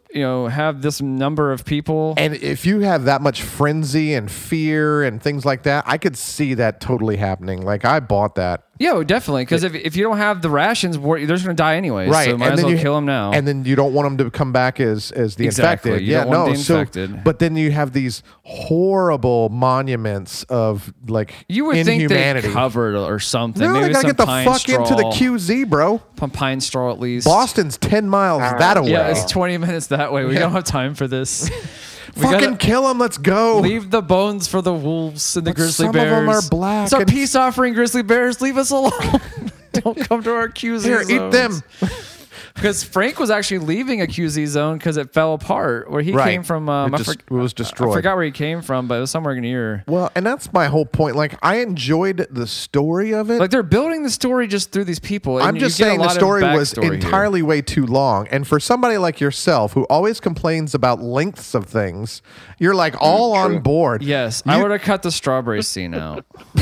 you know, have this number of people. And if you have that much frenzy and fear and things like that, I could see that totally happening. Like I bought that. Yeah, definitely. Because if, if you don't have the rations, they're just going to die anyways. Right. So might and as then well you, kill them now. And then you don't want them to come back as, as the Exactly. infected. You yeah, don't want no. the So, infected. but then you have these horrible monuments of like You would inhumanity. think they covered or something. No, Maybe they gotta some get the pine fuck straw, into the Q Z, bro. Some pine straw at least. Boston's ten miles that away. Yeah, it's twenty minutes that way. We Yeah. don't have time for this. We Fucking gotta kill them. Let's go. leave the bones for the wolves and the But grizzly some bears. of them are black It's our and- peace offering, grizzly bears. Leave us alone. Don't come to our Q Z Here, zones. eat them. Because Frank was actually leaving a Q Z zone because it fell apart. Where he Right. came from, um, It I, just- forg- it was destroyed. I forgot where he came from, but it was somewhere near. Well, and that's my whole point. Like, I enjoyed the story of it. Like they're building the story just through these people. and I'm you just get a saying the lot of story was backstory here. entirely way too long. And for somebody like yourself who always complains about lengths of things, you're like all true. on board. Yes, I You- would have cut the strawberry scene out.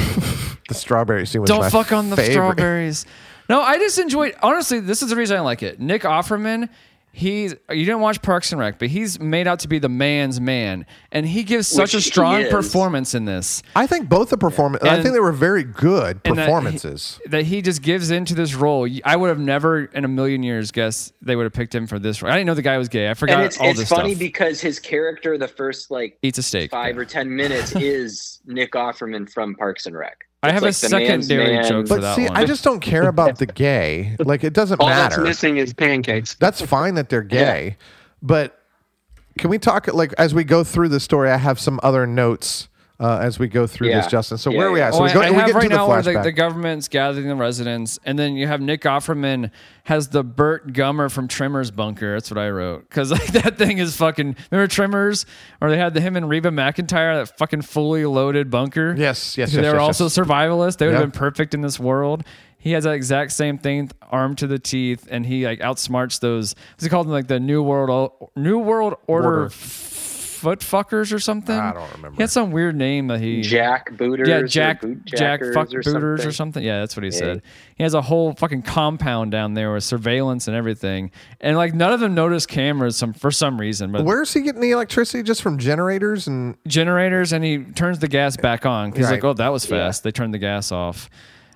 The strawberry scene was Don't my fuck on the favorite. strawberries. No, I just enjoyed. Honestly, this is the reason I like it. Nick Offerman. He's you didn't watch Parks and Rec, but he's made out to be the man's man, and he gives such Which a strong he is. performance in this. I think both the performance. I And- think they were very good and that he- performances. That he, just gives into this role. I would have never in a million years guessed they would have picked him for this role. I didn't know the guy was gay. I forgot And it's all it's this funny stuff. because his character, the first like Eats a steak. five or ten minutes, is Nick Offerman from Parks and Rec. I It's have like a the man's secondary man. joke for But that see, one. I just don't care about the gay. Like, it doesn't All that's matter. missing is pancakes. That's fine that they're gay, but can we talk like as we go through the story? I have some other notes uh, as we go through Yeah. this, Justin. So Yeah, where are we yeah. at? So Oh, we, I, go, I we have get right into the now where the, flashback. the government's gathering the residents, and then you have Nick Offerman has the Burt Gummer from Trimmers bunker. That's what I wrote because like that thing is fucking. Remember Trimmers, or they had the him and Reba McEntire, that fucking fully loaded bunker. Yes, yes, They yes, were yes, also yes. survivalists. They would Yeah. have been perfect in this world. He has that exact same thing, armed to the teeth, and he like outsmarts those. What's he called them? Like the New World New World Order, Order. f- foot fuckers or something. I don't remember. He had some weird name that he Jack Booters. yeah, or Jack, Boot Jack, Jackers fuck or booters something. or something. Yeah, that's what he Yeah. said. He has a whole fucking compound down there with surveillance and everything, and like none of them notice cameras some for some reason. But Where's he getting the electricity? Just from generators and generators, and he turns the gas back on. He's Right. like, "Oh, that was fast." They turned the gas off.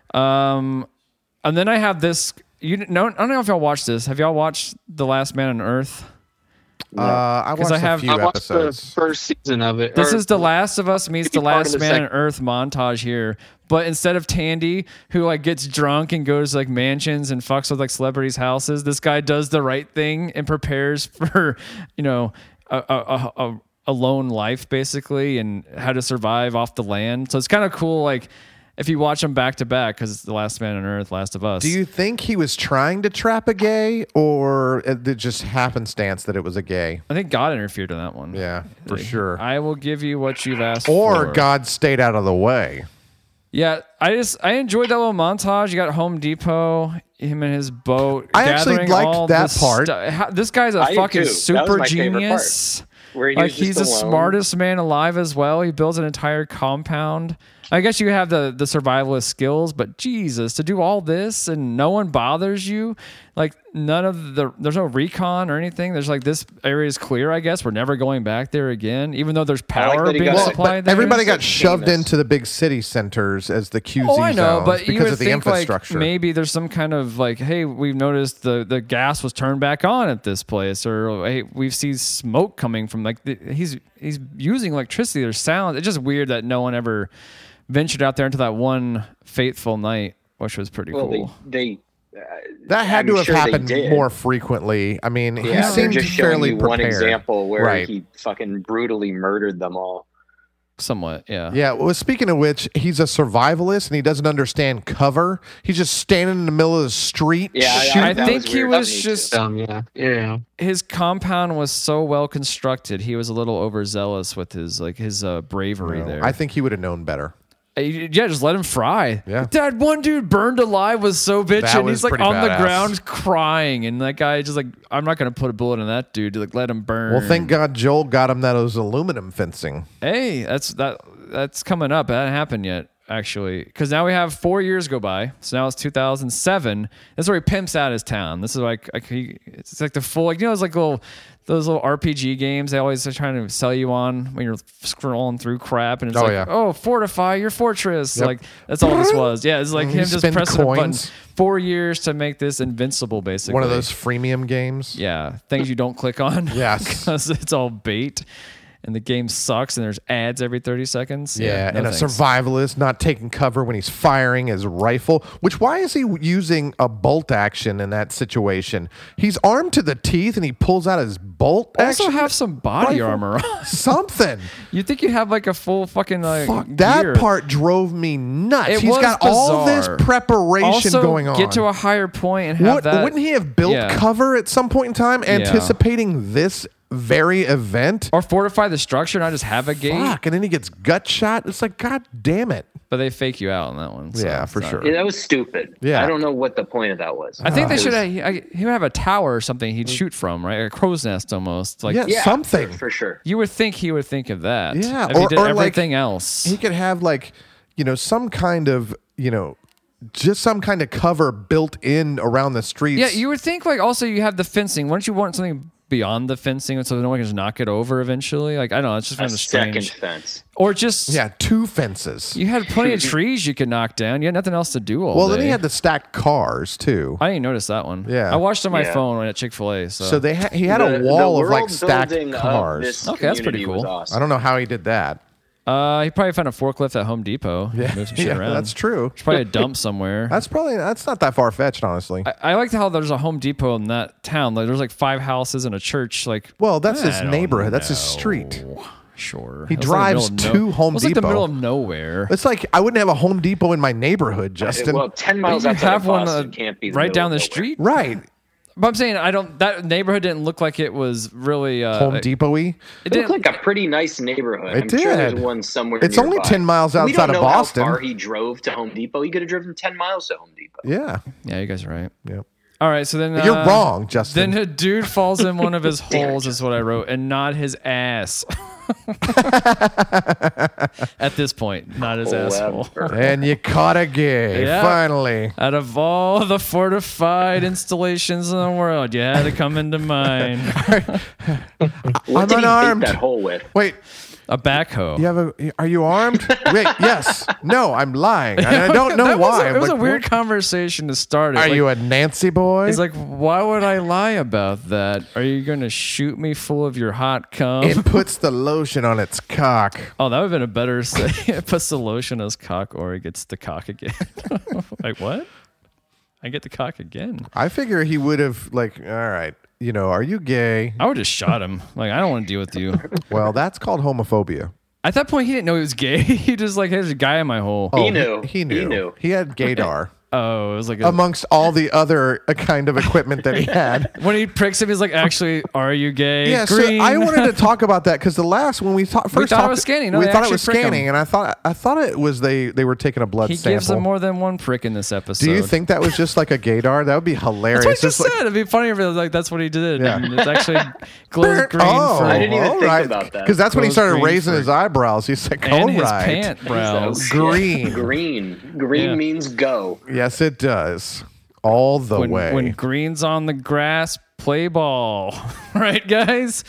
Um, and then I have this. You know, I don't know if y'all watched this. Have y'all watched The Last Man on Earth? uh, I watched I have- a few I watched the episodes. first season of it. This or- is The Last of Us meets The Maybe part of Last the Man on second- Earth montage here. But instead of Tandy, who like gets drunk and goes to like mansions and fucks with like celebrities' houses, this guy does the right thing and prepares for, you know, a a, a, a, a lone life basically and how to survive off the land. So it's kind of cool, like if you watch them back to back, because it's The Last Man on Earth, Last of Us. Do you think he was trying to trap a gay, or it it just happenstance that it was a gay? I think God interfered in that one. Yeah, for sure. I will give you what you've asked Or for. God stayed out of the way. Yeah, I just I enjoyed that little montage. You got Home Depot, him and his boat. I actually gathering liked all that the part. stu- how- This guy's a I did fucking too. That was super my favorite genius. Where he Like was just he's the alone. smartest man alive as well. He builds an entire compound. I guess you have the the survivalist skills, but Jesus, to do all this and no one bothers you, like none of the there's no recon or anything. There's like this area is clear. I guess we're never going back there again, even though there's I like power that he being got- supplied But there. everybody got It's shoved famous. into the big city centers as the Q Z Oh, I know, zones but you because would of the think infrastructure. like maybe there's some kind of like, hey, we've noticed the, the gas was turned back on at this place, or hey, we've seen smoke coming from like the, he's he's using electricity. There's sound. It's just weird that no one ever ventured out there into that one fateful night, which was pretty Well, cool. they, they uh, that had I'm to have sure they happened did. more frequently. I mean, he Yeah, they're seemed just showing fairly you prepared. one example where Right. he fucking brutally murdered them all. Somewhat, yeah. Yeah. Well, speaking of which, he's a survivalist and he doesn't understand cover. He's just standing in the middle of the street. Yeah, I- shooting. I that think was he weird. That was was just Um, yeah, yeah. his compound was so well constructed. He was a little overzealous with his like his uh, bravery No, there. I think he would have known better. Uh, Yeah, just let him fry. Yeah. That one dude burned alive was so bitchin'. That was He's like pretty on the badass. ground crying, and that guy just like, I'm not gonna put a bullet in that dude. Like, let him burn. Well, thank God Joel got him that those aluminum fencing. Hey, that's that. That's coming up. That hasn't happened yet. actually, because now we have four years go by. So now it's two thousand seven. That's where he pimps out his town. This is like, like he, it's like the full, like, you know, it's like little those little R P G games they always are trying to sell you on when you're scrolling through crap, and it's Oh, like, yeah. oh, fortify your fortress. Yep. Like that's all this was. Yeah, it's like You him just spend pressing a button. coins. Four years to make this invincible, basically. One of those freemium games. Yeah, things you don't click on. Yes. Because it's all bait. And the game sucks, and there's ads every thirty seconds. Yeah, no and a thanks. survivalist not taking cover when he's firing his rifle. Which, why is he using a bolt action in that situation? He's armed to the teeth, and he pulls out his bolt Also action. have some body rifle? armor on. Something. You think you'd have like a full fucking like Fuck, that gear. part drove me nuts. It He's was got all this bizarre. preparation Also, going on. get to a higher point and have What, that. wouldn't he have built Yeah. cover at some point in time, anticipating this very event? Or fortify the structure, not just have a gate. Fuck, and then he gets gut shot. It's like, God damn it. But they fake you out on that one. so Yeah, it's for not- sure. Yeah, that was stupid. Yeah. I don't know what the point of that was. I think they It should was- have. He, I- he would have a tower or something he'd shoot from, right? A crow's nest almost. Like Yeah. Yeah, something. for, for sure. you would think he would think of that. Yeah, if he or- did or like- everything else. He could have, like, you know, some kind of, you know, just some kind of cover built in around the streets. Yeah, you would think like also you have the fencing. Wouldn't you want something beyond the fencing so no one can just knock it over eventually? Like I don't know, it's just A kind of second strange. fence. Or just Yeah, two fences. you had plenty of trees you could knock down. You had nothing else to do all Well, day. then he had the stacked cars, too. I didn't notice that one. Yeah. I watched on my Yeah. phone at Chick Fil A. So, So they ha- he had The- a wall the of, like, world stacked building of cars. this Okay, that's pretty community was cool. awesome. I don't know how he did that. uh, he probably found a forklift at Home Depot. Yeah, Moved some shit yeah, around. that's true. There's probably a dump somewhere. That's probably that's not that far fetched, honestly. I, I liked how there's a Home Depot in that town. Like there's like five houses and a church. Like Well, that's his I don't neighborhood. That's his know. street. Sure. He It was like the drives middle of to Home it was like the Depot. middle of nowhere. It's like I wouldn't have a Home Depot in my neighborhood, Justin. Well, ten miles you outside have of one Boston uh, can't be the right middle down of the nowhere. street. right. But I'm saying I don't. That neighborhood didn't look like it was really uh, Home it- Depot-y. It It looked didn't. like a pretty nice neighborhood. It I'm sure there's did. one somewhere. It's only nearby. ten miles we outside don't of know Boston. How far he drove to Home Depot? He could have driven ten miles to Home Depot. Yeah. Yeah, you guys are right. Yep. All right, so then You're uh, wrong, Justin. Then a dude falls in one of his Damn it, holes, is what I wrote, and not his ass. At this point, not his asshole. Clever. And you caught a gay, Yeah. finally. Out of all the fortified installations in the world, you had to come into mind. What I'm did he unarmed. paint that hole with? Wait, A backhoe. you have a? Are you armed? Wait, yes. No, I'm lying. And I don't know That was why. a- it was Like, a weird what- conversation to start it. Are Like, you a Nancy boy? He's like, why would I lie about that? Are you going to shoot me full of your hot cum? it puts the lotion on its cock. Oh, that would have been a better say. It puts the lotion on his cock, or he gets the cock again. Like, what? I get the cock again. I figure he would have, like, all right, you know, are you gay? I would just shot him. Like, I don't want to deal with you. Well, that's called homophobia. At that point, he didn't know he was gay. He just like, hey, there's a guy in my hole. Oh, knew. He knew. He knew. He had gaydar. Oh, it was like a, amongst all the other uh, kind of equipment that he had. when he pricks him, he's like, actually, are you gay? Yeah, Green. so I wanted to talk about that because the last when we ta- first thought it talked, was scanning. No, we they thought it actually was prick 'em. scanning, and I thought I thought it was they they were taking a blood He sample. gives him more than one prick in this episode. Do you think that was just like a gaydar? That would be hilarious. That's what he It's just like- said. It'd be funny if it was like that's what he did. Yeah. And it's actually glows green oh, for I didn't even all think right. about that. Because that's when he Glows started green raising for- his eyebrows. He's like, and all his right, pant brows. Green. Green. Green Yeah. means go. Yes, it does. All the When, way. when green's on the grass, play ball. Right, guys?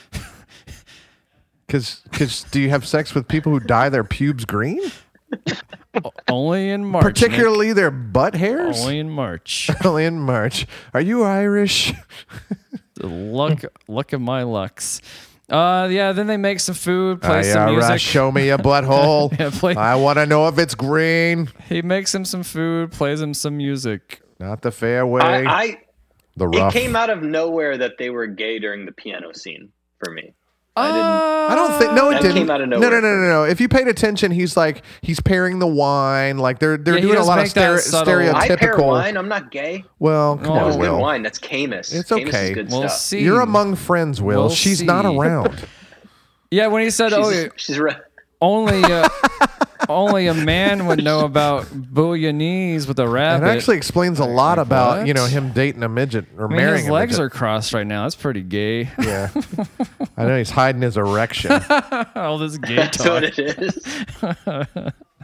Because do you have sex with people who dye their pubes green? Only in March. Particularly their butt Nick. hairs? Only in March. Only in March. Are you Irish? The luck, luck of my lucks. Uh, yeah. Then they make some food, play Uh, some yeah, music. right. Show me a butthole. Yeah, play- I want to know if it's green. He makes him some food, plays him some music. Not the fair way. I, I the it rough. came out of nowhere that they were gay during the piano scene for me. I didn't. I don't think. No, it That didn't. came out of no, nowhere no, no, for no, me. no. If you paid attention, he's like he's pairing the wine. Like they're they're Yeah, he doing a does lot of make that stere- subtle- stereotypical. I pair wine. I'm not gay. Well, come Oh, That on, was good Will. wine. That's Camus. It's Camus okay. is good We'll stuff. see. You're among friends, Will. We'll She's see. not around. Yeah, when he said, She's, "Oh, yeah, she's right. only uh, only a man would know about bouillonese with a It rabbit." actually explains a lot like, about what? you know him dating a midget or I mean, marrying his a legs midget. are crossed right now. That's pretty gay. Yeah, I know he's hiding his erection. All this gay That's talk. what it is.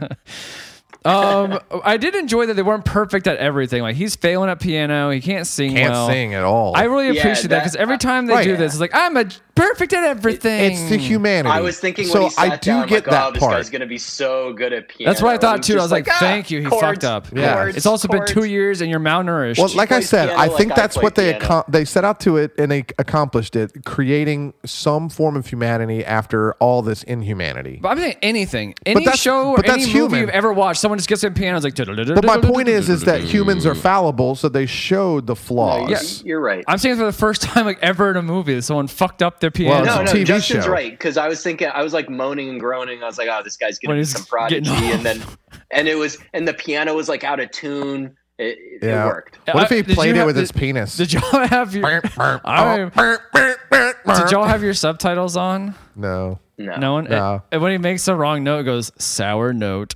um, I did enjoy that they weren't perfect at everything. Like he's failing at piano, he can't sing Can't well. sing at all. I really Yeah, appreciate that because that- every time they Right. do this, it's like I'm a perfect at everything. It's the humanity. I was thinking so when he sat I do down, I'm get like, that oh, this part. guy's gonna be so good at piano. That's what I thought And too. he's I was like, just "Thank you." He chords, fucked up. Yeah. chords, It's also been chords. two years and you're malnourished. Well, like I plays said, piano I like think I that's play what they piano. accom- they set out to it and they accomplished it, creating some form of humanity after all this inhumanity. But I'm saying anything, any that's- show or but any that's movie human. you've ever watched, someone just gets in piano. It's like. But my point is, is that humans are fallible, so they showed the No, flaws. you're, you're right. I'm saying for the first time, like ever in a movie, that someone fucked up their piano. Well, no, it's no, a T V Justin's show. right because I was thinking, I was like moaning and groaning. I was like, oh, this guy's When gonna be he's some prodigy, getting and then, and it was, and the piano was like out of tune. It, it Yeah. worked. What if Uh, he did played you it have- with his did- penis? Did y'all have your? I- Did y'all have your subtitles on? No. No, No one. No. And when he makes a wrong note, it goes sour note.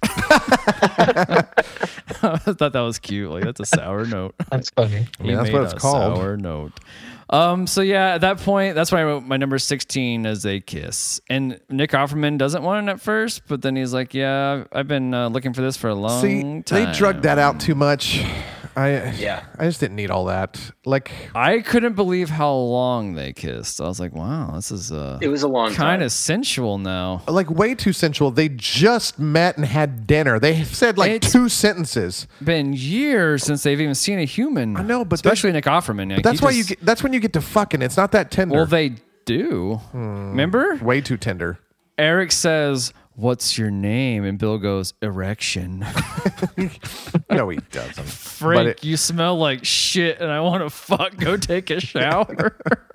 I thought that was cute. Like that's a sour note. That's funny. I mean, He that's made what it's a called. Sour note. Um. So yeah, at that point, that's why I wrote my number sixteen as they kiss. And Nick Offerman doesn't want it at first, but then he's like, "Yeah, I've been uh, looking for this for a long See, time." they drugged that out too much. I Yeah. I just didn't need all that. Like, I couldn't believe how long they kissed. I was like, "Wow, this is uh, it was a long kind time. of sensual now." like way too sensual. They just met and had dinner. They said like It's- two sentences. Been years since they've even seen a human. I know, but especially Nick Offerman. But that's why you get. That's when you get to fucking. It's not that tender. Well, they do. Remember? way too tender. Eric says, "What's your name?" And Bill goes, "Erection." No, he doesn't. Frank, But it- you smell like shit, and I want to fuck. Go take a shower.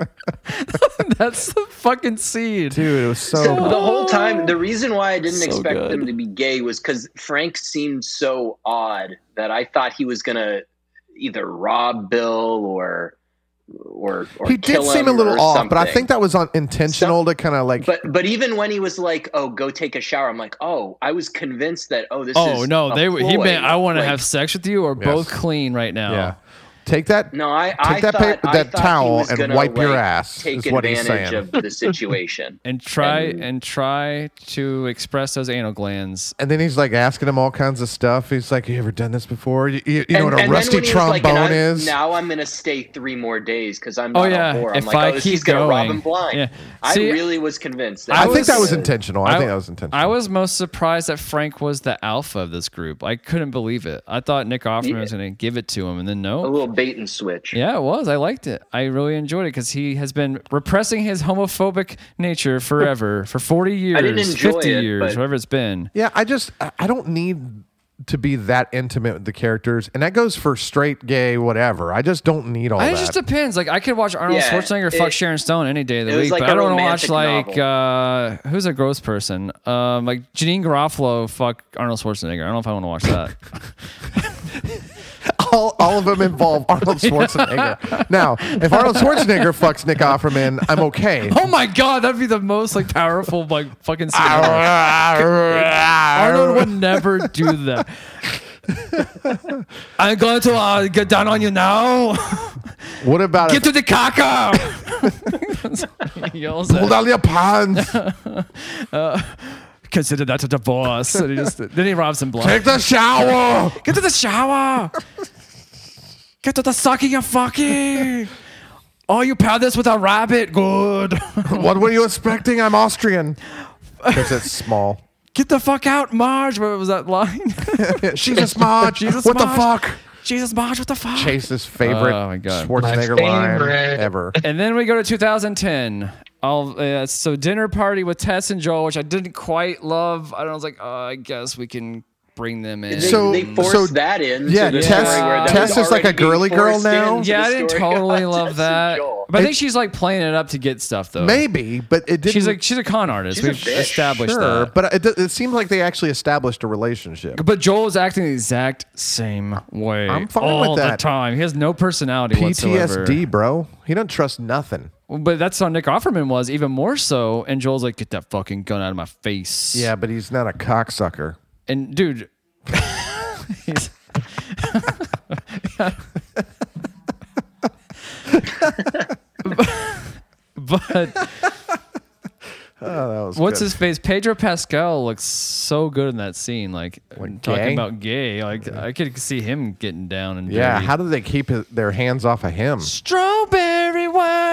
That's the fucking seed. Dude, it was so. So the whole time, the reason why I didn't So expect good. them to be gay was because Frank seemed so odd that I thought he was gonna either rob Bill or or or he did kill seem a him little or off, but I something. think that was un- intentional to kind of like. But but even when he was like, "Oh, go take a shower," I'm like, "Oh, I was convinced that oh, this Oh is no, a they he ploy. meant I want to Like, have sex with you or Yes. both clean right now. yeah, take that. No, I I Take that thought, paper- I that thought he towel was and gonna, wipe your like, ass, Take is what he's advantage saying. of the situation. And try and, And- try to express those anal glands. And then he's like asking him all kinds of stuff. He's like, "You ever done this before? You, you, you know And- what a and then rusty when he was like, trombone "And I'm- is?" Now I'm gonna stay three more days because I'm Oh not yeah, a whore. I'm if like, I oh, keep he's gonna going, rob him blind. Yeah. I See, really was convinced. I, I think was- that was intentional. I, I- think that was intentional. I was most surprised that Frank was the alpha of this group. I couldn't believe it. I thought Nick Offerman Yeah. was going to give it to him, and then a no. little bait and switch. Yeah, it was. I liked it. I really enjoyed it because he has been repressing his homophobic nature forever for forty years, I didn't enjoy fifty it, years, but- whatever it's been. Yeah, I just I I don't need to be that intimate with the characters, and that goes for straight, gay, whatever. I just don't need all I, that. it just depends. Like I could watch Arnold Yeah, Schwarzenegger fuck it- Sharon Stone any day of it the was week, like but a I don't want to watch romantic like uh, who's a gross person, um, like Janine Garofalo fuck Arnold Schwarzenegger. I don't know if I want to watch that. all, all of them involve Arnold Schwarzenegger. Now, if Arnold Schwarzenegger fucks Nick Offerman, I'm okay. Oh my god, that'd be the most like powerful like fucking scene ever. Arnold would never do that. I'm going to uh, get down on you now. What about Get if to the caca. He yells at- pull down your pants, Consider that a divorce. And he just, then he robs him blind. take the shower. Get to the shower. Get to the sucking and fucking. Oh, you pound this with a rabbit. Good. What were you expecting? I'm Austrian. Because it's small. Get the fuck out, Marge. What was that line? She's a smart. Jesus, What the Marge. fuck? Jesus, Marge, what the fuck? Chase's favorite Oh, my God. Schwarzenegger My line favorite. ever. And then we go to two thousand ten. I'll, uh, so dinner party with Tess and Joel, which I didn't quite love. I, don't know, I was like, oh, I guess we can bring them in. They, So- they forced so- that in. yeah, to the Tess- story where that Tess was is like a already being girly girl forced now? into yeah, the I didn't story totally of love Tess and that. Joel. But I think she's like playing it up to get stuff, though. Maybe, but it didn't. She's like she's a con artist. She's a We've bitch. established sure, that. but it, it seemed like they actually established a relationship. But Joel is acting the exact same way. I'm fine all with that. the time. He has no personality P T S D, whatsoever. bro. He doesn't trust nothing. But that's how Nick Offerman was, even more so. And Joel's like, get that fucking gun out of my face. Yeah, but he's not a cocksucker. And dude, he's. but Oh, that was What's good. his face? Pedro Pascal looks so good in that scene. Like What, talking gay? about gay. Like I could see him getting down and Yeah, dirty. how do they keep his, their hands off of him? Strawberry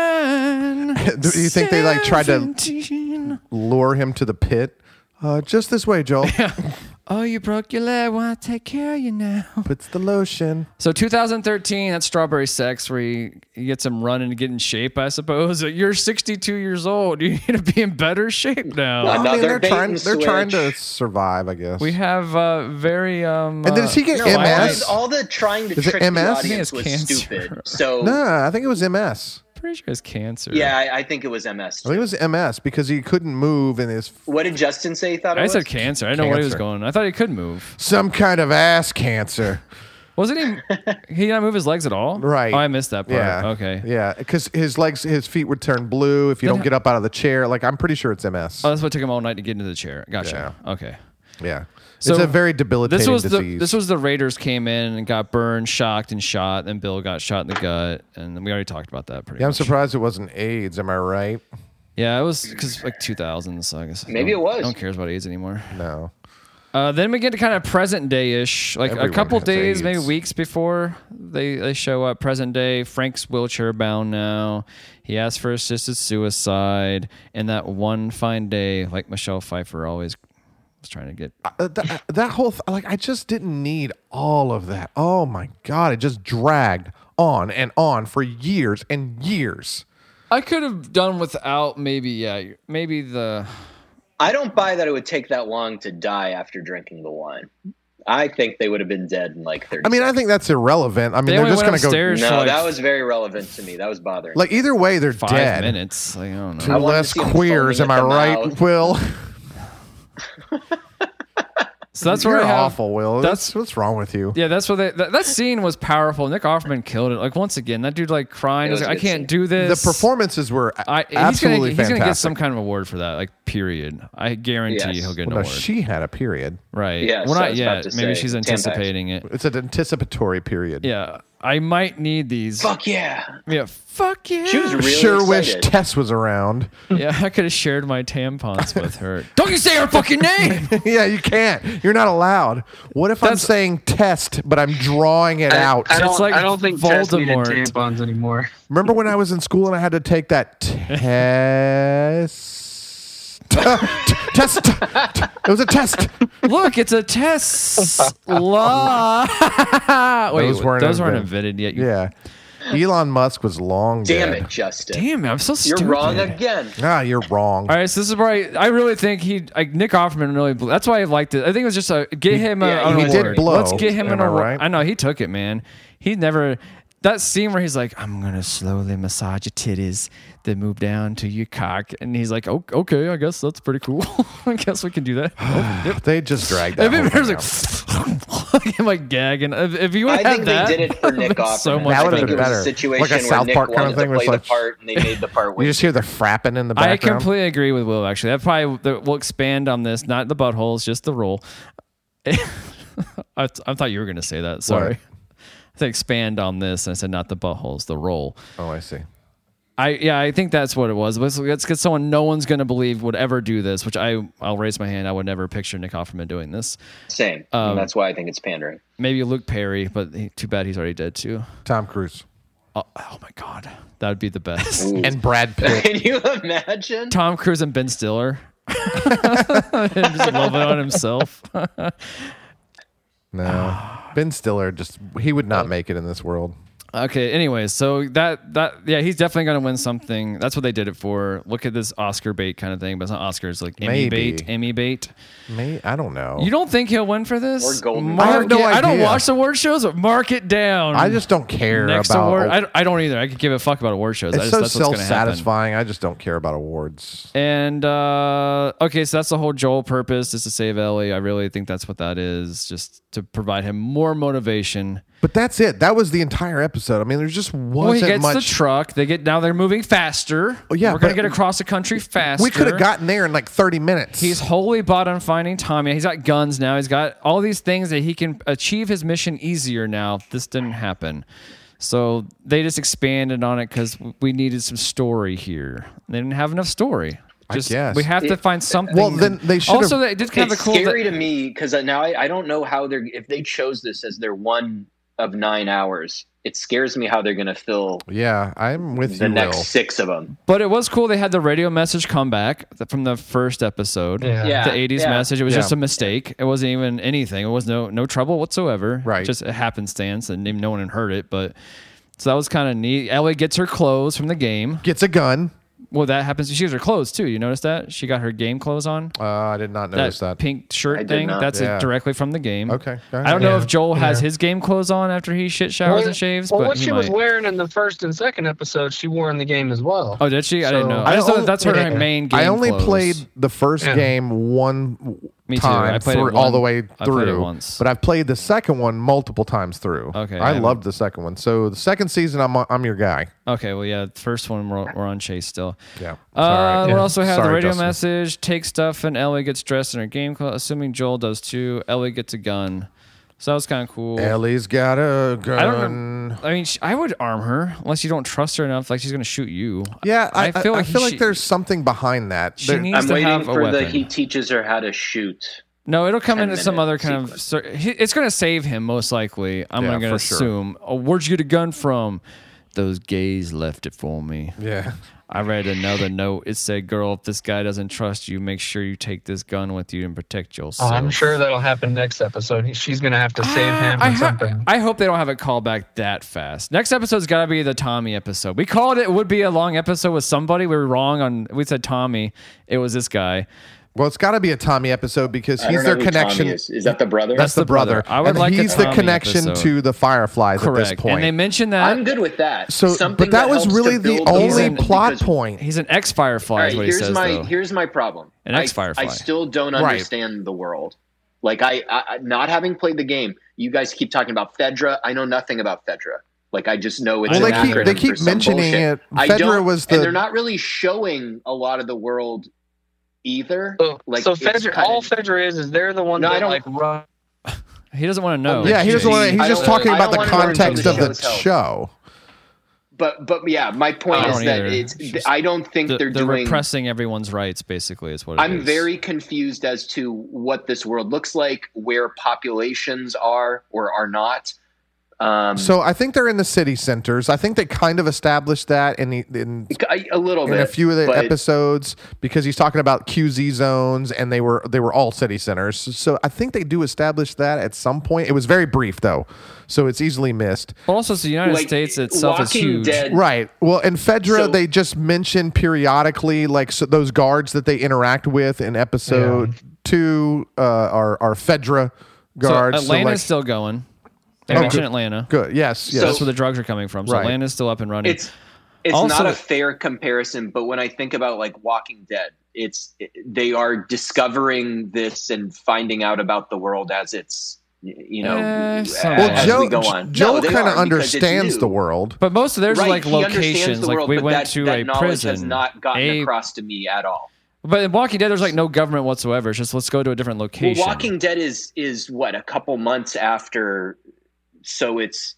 wine. Do you think they, like, tried to- seventeen. Lure him to the pit? Uh, just this way, Joel. Oh, you broke your leg. Well, I'll take care of you now. Puts the lotion. So two thousand thirteen, that's Strawberry Sex, where he, he gets him running to get in shape, I suppose. You're sixty-two years old. You need to be in better shape now. I mean, Another they're bait trying. and They're trying to switch. survive, I guess. We have uh, very... Um, And then does he get uh, M all, S? the, all the trying to Is it trick M S? the audience I was think it's cancer. stupid. So no, I think it was M S. Pretty sure it's cancer. yeah, I, I think it was M S. I think it was M S because he couldn't move and his What did Justin say he thought it I was? said cancer. I didn't know what he was Cancer. going. I thought he could move. some kind of ass cancer. Wasn't he? He didn't move his legs at all. Right. Oh, I missed that part. Yeah. Okay. Yeah, because his legs, his feet would turn blue if you Then don't ha- get up out of the chair. Like I'm pretty sure it's M S. Oh, that's what took him all night to get into the chair. Gotcha. Okay. yeah, So it's a very debilitating This was disease. the this was the Raiders came in and got burned, shocked, and shot. Then Bill got shot in the gut, and we already talked about that pretty yeah, I'm much. surprised it wasn't AIDS. Am I right? Yeah, it was because like two thousands. So I guess I Maybe don't- it was. I don't care about AIDS anymore. No. Uh, then we get to kind of present day ish, like Everyone a couple has days, AIDS. maybe weeks before they, they show up. Present day, Frank's wheelchair bound now. He asked for assisted suicide, and that one fine day, like Michelle Pfeiffer always was trying to get. Uh, that, that whole th- like I just didn't need all of that. Oh my god, it just dragged on and on for years and years. I could have done without maybe, yeah, maybe the. I don't buy that it would take that long to die after drinking the wine. I think they would have been dead in like thirty I mean, I think that's irrelevant. I mean, They they're only just went going to go upstairs No, for like that was very relevant to me. That was bothering. like either way they're five dead. minutes. Like, I don't know. Two I wanted to less see 'em queers, am foaming I at the right, mouth. Will? So that's You're where I have. awful, Will. that's- That's what's wrong with you. Yeah, that's what they. That, that scene was powerful. Nick Offerman killed it. Like once again, that dude like crying. It He's was like, a I good can't scene. do The this. performances were a- I, he's absolutely gonna, he's fantastic. gonna get some kind of award for that. Like period. I guarantee Yes. he'll get an Well, no, award. she had a period. right. Yes, well, I not was about yet. to Maybe say, she's Tampax. anticipating it. It's an anticipatory period. Yeah, I might need these. Fuck yeah. Yeah. Fuck yeah. She was really Sure wish excited. Tess was around. Yeah, I could have shared my tampons with her. Don't you say her fucking name. Yeah, you can't. You're not allowed. What if I'm That's- saying test, but I'm drawing it I, out? I don't, It's like I don't think Tess needed Voldemort. tampons anymore. Remember when I was in school and I had to take that test? Test. It was a test. Look, it's a Tesla. Wait, Those those weren't weren't, invented. invented yet. You- Yeah. Elon Musk was long Damn dead. it, Justin. Damn it, I'm so You're stupid. wrong again. Ah, you're wrong. All right, so this is where I, I really think he, like Nick Offerman, really. Blew, that's why I liked it. I think it was just a get him a, yeah, an he award. did blow. Let's get him Am an I award. right? I know he took it, man. He never. That scene where he's like, "I'm gonna slowly massage your titties, then move down to your cock," and he's like, "Oh, okay, I guess that's pretty cool. I guess we can do that." Oh, yep. They just dragged that. If whole it was thing like, out. I'm like gagging. If, if you would I have think that, they did it for Nick that's so Offerman. much That I would've think been it was better. a situation Like a where South Nick Park kind of wanted thing to where play it's the like- part, and they made the part. You Way just hear the frapping in the I background. completely agree with Will. Actually, that probably that we'll expand on this. Not the buttholes, just the roll. I, I thought you were going to say that. Sorry. What? I said expand on this, and I said not the buttholes, the roll. Oh, I see. I yeah, I think that's what it was. Let's, let's get someone no one's going to believe would ever do this. Which I I'll raise my hand. I would never picture Nick Offerman doing this. Same. Um, and that's why I think it's pandering. Maybe Luke Perry, but he, too bad he's already dead too. Tom Cruise Oh, oh my god, that would be the best. Ooh. and Brad Pitt. Can you imagine? Tom Cruise and Ben Stiller. Just love it on himself. No, Ben Stiller just he would not make it in this world. Okay. Anyways, so that that yeah, he's definitely gonna win something. That's what they did it for. Look at this Oscar bait kind of thing, but it's not Oscars. Like Emmy Maybe. bait, Emmy bait. May I don't know. You don't think he'll win for this? Or Golden Mark I have no it- I don't idea. watch award shows, but mark it down. I just don't care next about. award. I, don't- I don't either. I could give a fuck about award shows. I it's just, so that's what's gonna happen. self-satisfying. I just don't care about awards. And uh, okay, so that's the whole Joel purpose, is to save Ellie. I really think that's what that is, just to provide him more motivation. But that's it. That was the entire episode. I mean, there just wasn't Well, he gets much. the truck. They get now. They're moving faster. Oh, yeah, we're gonna but get across the country faster. we could have gotten there in like thirty minutes. He's wholly bought on finding Tommy. He's got guns now. He's got all these things that he can achieve his mission easier now. This didn't happen. So they just expanded on it because we needed some story here. They didn't have enough story. Just guess. we have to It- find something. Well, then they should also have. they did kind of It's a cool. scary that- to me because now I, I don't know how they're if they chose this as their one of nine hours. It scares me how they're going to fill Yeah, I'm with the you, next Will. six of them. But it was cool. They had the radio message come back from the first episode. Yeah. Yeah. The eighties yeah. message. It was Yeah. just a mistake. It wasn't even anything. It was no no trouble whatsoever. Right. Just a happenstance, and no one had heard it. But so that was kind of neat. Ellie gets her clothes from the game. Gets a gun. Well, that happens. She has her clothes too. You notice that she got her game clothes on. Uh, I did not notice that. pink I shirt did thing. not. That's Yeah. it directly from the game. Okay. go I don't know Yeah. if Joel has Yeah. his game clothes on after he shit showers and shaves, well, but what he she might. was wearing in the first and second episode, she wore in the game as well. Oh, did she? I didn't So- know. I I just thought only- that's her yeah. main game. I only clothes. played the first Yeah. game one Me too. I time played it through, all one- the way I played it through. once. But I've played the second one multiple times through. Okay, I I haven't- loved the second one. So the second season, I'm I'm your guy. Okay, well, yeah, the first one we're, we're on Chase still. Yeah. Uh, Sorry. we also have the Sorry, radio Justin. message. Take stuff, and Ellie gets dressed in her game clothes. Assuming Joel does too. Ellie gets a gun, so that was kind of cool. Ellie's got a gun. I don't know. I mean, sh- I would arm her unless you don't trust her enough. Like she's gonna shoot you. Yeah, I, I feel like, I feel she- like there's something behind that. She There- needs I'm to waiting have a for the weapon. he teaches her how to shoot. No, it'll come ten into some minute other kind of. cer- he- It's going to save him most likely. I'm Yeah, going to for sure. assume. Oh, where'd you get a gun from? Those gays left it for me. yeah. I read another note. It said, "Girl, if this guy doesn't trust you, make sure you take this gun with you and protect Oh, yourself." I'm sure that'll happen next episode. He- She's going to have to save him or I, ha- something. I hope they don't have it called back that fast. Next episode's got to be the Tommy episode. We called it. It would be a long episode with somebody. We were wrong on. We said Tommy. It was this guy. Well, it's got to be a Tommy episode because I he's don't their know who connection. Tommy is. Is that the brother? That's the the brother. brother. I would and like a he's the Tommy connection episode. to the Fireflies at this Correct. point. And they mentioned that I'm good with that. so, Something but that, was helps to really the build only world, plot because- point. he's an ex-Firefly. All Is right, what he here's says my though. here's my problem. An I- ex-Firefly. I still don't Right. understand the world. Like I, I, not having played the game, you guys keep talking about Fedra. I know nothing about Fedra. Like I just know it's Well, an they keep- acronym they for keep some mentioning bullshit. it. I Fedra don't- was the- and they're not really showing a lot of the world either. So, Like, so it's Fedra, kinda- all Fedra is is they're the one No, I that don't- like run. He doesn't want to know. yeah, he doesn't want to. He's I just don't- talking I about don't the wanna learn context from of the the show's show. But but yeah, my point I is don't that either. it's. It's just- I don't think They're, they're, they're doing. repressing everyone's rights. Basically, is what it I'm is. very confused as to what this world looks like, where populations are or are not. Um, So I think they're in the city centers. I think they kind of established that in the in a, a little in bit a few of the but- episodes because he's talking about Q Z zones and they were they were all city centers. So I think they do establish that at some point. It was very brief though, so it's easily missed. Also, the United like, States itself is Walking huge. Dead- Right. Well, in Fedra, So- they just mention periodically like so those guards that they interact with in episode two uh, are are Fedra So guards. So, Atlanta's like- still going. They Oh, mentioned good. Atlanta. good. Yes. Yes. So- That's where the drugs are coming from. So Right. Atlanta's still up and running. It's it's Also- not a fair comparison, but when I think about like Walking Dead, it's they are discovering this and finding out about the world as it's you know Eh, as some- well, as Joe we go on. Joe No, they kind of are, because it's understands new. the world. but most of theirs are Right, like he understands locations. the Like world, we but went that, to that a knowledge prison. has not gotten a- across to me at all. But in Walking Dead, there's like no government whatsoever. It's just let's go to a different Well, location. Walking Dead is is what a couple months after, so it's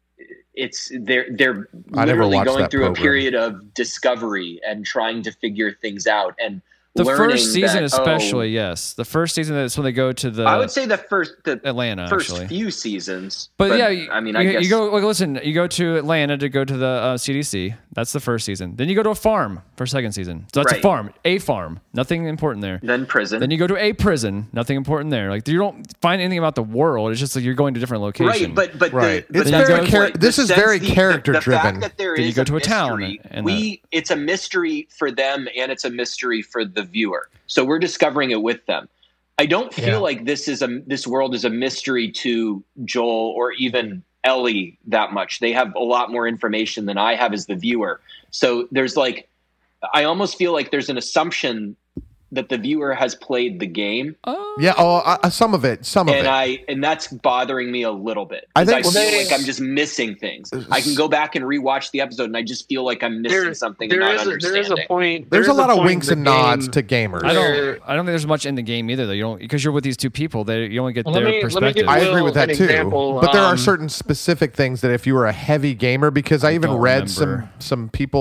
it's they're they're I never literally watched going that through program. a period of discovery and trying to figure things out and the learning first season, that, especially, oh, yes. The first season, that's when they go to the I would say the first the Atlanta, first actually. few seasons. But, yeah, you, I mean, you, I guess you go. Like, listen, you go to Atlanta to go to the uh, C D C. That's the first season. Then you go to a farm for second season. So that's a Right. farm, a farm. Nothing important there. then prison. Then you go to a prison. Nothing important there. Like you don't find anything about the world. It's just like you're going to a different location. Right, but but Right. The, but It's that's very the char- point. this The is sense- very the- the- character the driven. fact that there Then you is go to a town mystery, and we it's a mystery for them and it's a mystery for the viewer. So we're discovering it with them. I don't feel Yeah. like this is a this world is a mystery to Joel or even Ellie that much. They have a lot more information than I have as the viewer. So there's like I almost feel like there's an assumption that the viewer has played the game, Oh. Yeah. Oh, uh, some of it. Some of and it. I and that's bothering me a little bit. I 'Cause think- I feel Well, they- like I'm just missing things. I can go back and rewatch the episode, and I just feel like I'm missing There, something. there and is not a, there is understanding. a point. There's there a is lot of point winks in and the nods game- to gamers. I There- don't. I don't think there's much in the game either. Though you don't because you're with these two people. They you only get Well, let their me- let me perspective. give I Will agree with that an too. example, But there are um, certain specific things that if you were a heavy gamer, because I, I even don't read some remember. some people like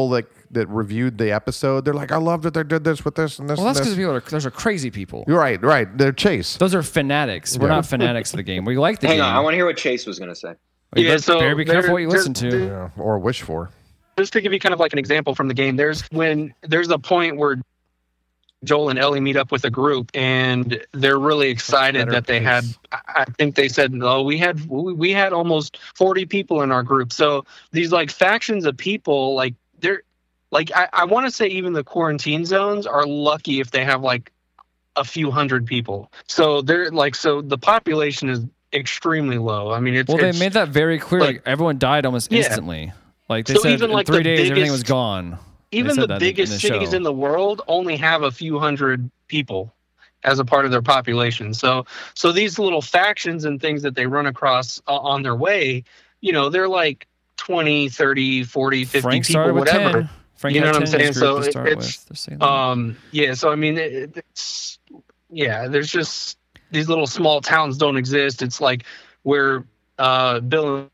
that reviewed the episode. They're like, I love that they did this with this and this. Well, that's and because this. people are those are crazy people. You're right, right. They're Chase. Those are fanatics. We're Yeah. not fanatics of the game. We like the Hang game. on, I want to hear what Chase was going to say. You Yeah, better, so better be there- careful what you listen there- to. Yeah, or wish for. Just to give you kind of like an example from the game, there's when there's a point where Joel and Ellie meet up with a group, and they're really excited Better that they pace. had. I I think they said, "No, we had we we had almost forty people in our group." So these like factions of people, like they're like I, I want to say even the quarantine zones are lucky if they have like a few hundred people. So they're like so the population is extremely low. I mean, it's Well, they it's, made that very clear. Like, like- everyone died almost Yeah. instantly. Like they So said, even, in like, three the days, everything was biggest- gone. even said the that in- biggest in the cities show. in the world only have a few hundred people as a part of their population. So so these little factions and things that they run across uh, on their way, you know, they're like twenty, thirty, forty, fifty Frank people, started with whatever. ten. Frank You know had what I'm ten in his saying? group So to start it's- with. They're saying that. Um yeah, so I mean it, it's yeah, there's just these little small towns don't exist. It's like where uh Bill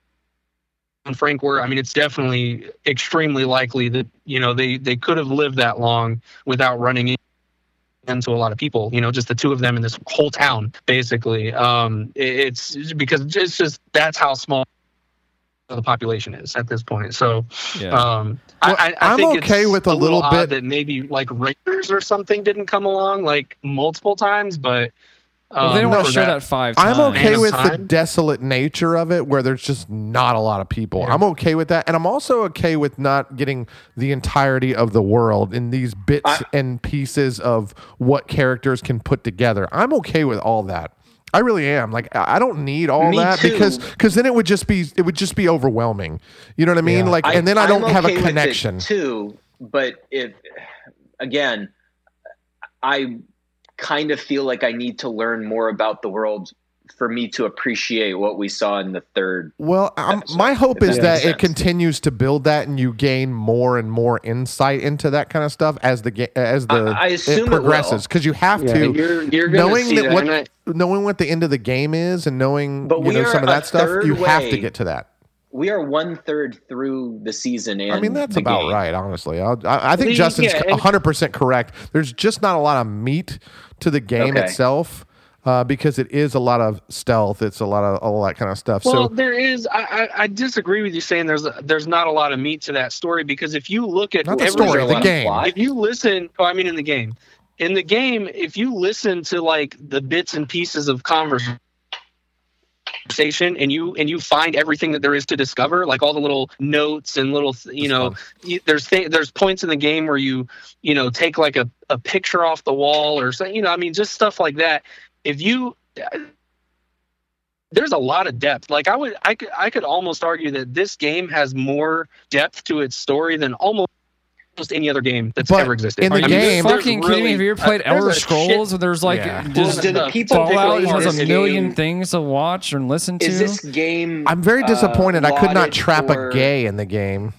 and Frank were. I mean, it's definitely extremely likely that, you know, they, they could have lived that long without running into a lot of people, you know, just the two of them in this whole town, basically. Um, it- it's because it's just, that's how small the population is at this point. So, yeah. um, Well, I, I I'm think okay it's with a a little odd bit- that maybe like Raiders or something didn't come along like multiple times, but um, well, they don't want for to show that, five times. I'm okay Random with the time? desolate nature of it where there's just not a lot of people. Yeah. I'm okay with that. And I'm also okay with not getting the entirety of the world in these bits I- and pieces of what characters can put together. I'm okay with all that. I really am. Like I I don't need all Me that too. because because then it would just be it would just be overwhelming. You know what I mean? Yeah. Like and then I don't I'm have okay a with it connection. too. But if again, I kind of feel like I need to learn more about the world for me to appreciate what we saw in the third. Well, um, episode, my hope if is that that makes it sense. continues to build that, and you gain more and more insight into that kind of stuff as the ga- as the I- I assume it it will. progresses. Because you have Yeah, to You're you're gonna knowing see that that, what and I- knowing what the end of the game is, and knowing But you we know are some of a that stuff. third You have to way. get to that. we are one third through the season. And I mean, that's the about game. right. Honestly, I'll, I, I think Yeah, Justin's and- one hundred percent correct. There's just not a lot of meat to the game Okay. itself. Uh, because it is a lot of stealth, it's a lot of all that kind of stuff. Well, so there is. I, I, I disagree with you saying there's there's not a lot of meat to that story because if you look at not the every- story, a the lot of game. plot. if you listen, oh, I mean in the game, in the game, if you listen to like the bits and pieces of conversation and you and you find everything that there is to discover, like all the little notes and little, you It's know, fun. you, there's th- there's points in the game where you you know take like a, a picture off the wall or something, you know, I mean just stuff like that. If you there's a lot of depth. Like I would, I could, I could almost argue that this game has more depth to its story than almost any other game that's But ever existed. in the I mean, game- there's Fucking kidding me? Have you ever played uh, there's Elder a Scrolls? shit- Where there's like Yeah. just Well, do the people Fallout picking has this a million game- things to watch and listen to. Is this game? I'm very uh, disappointed. I could not lauded trap for- a gay in the game.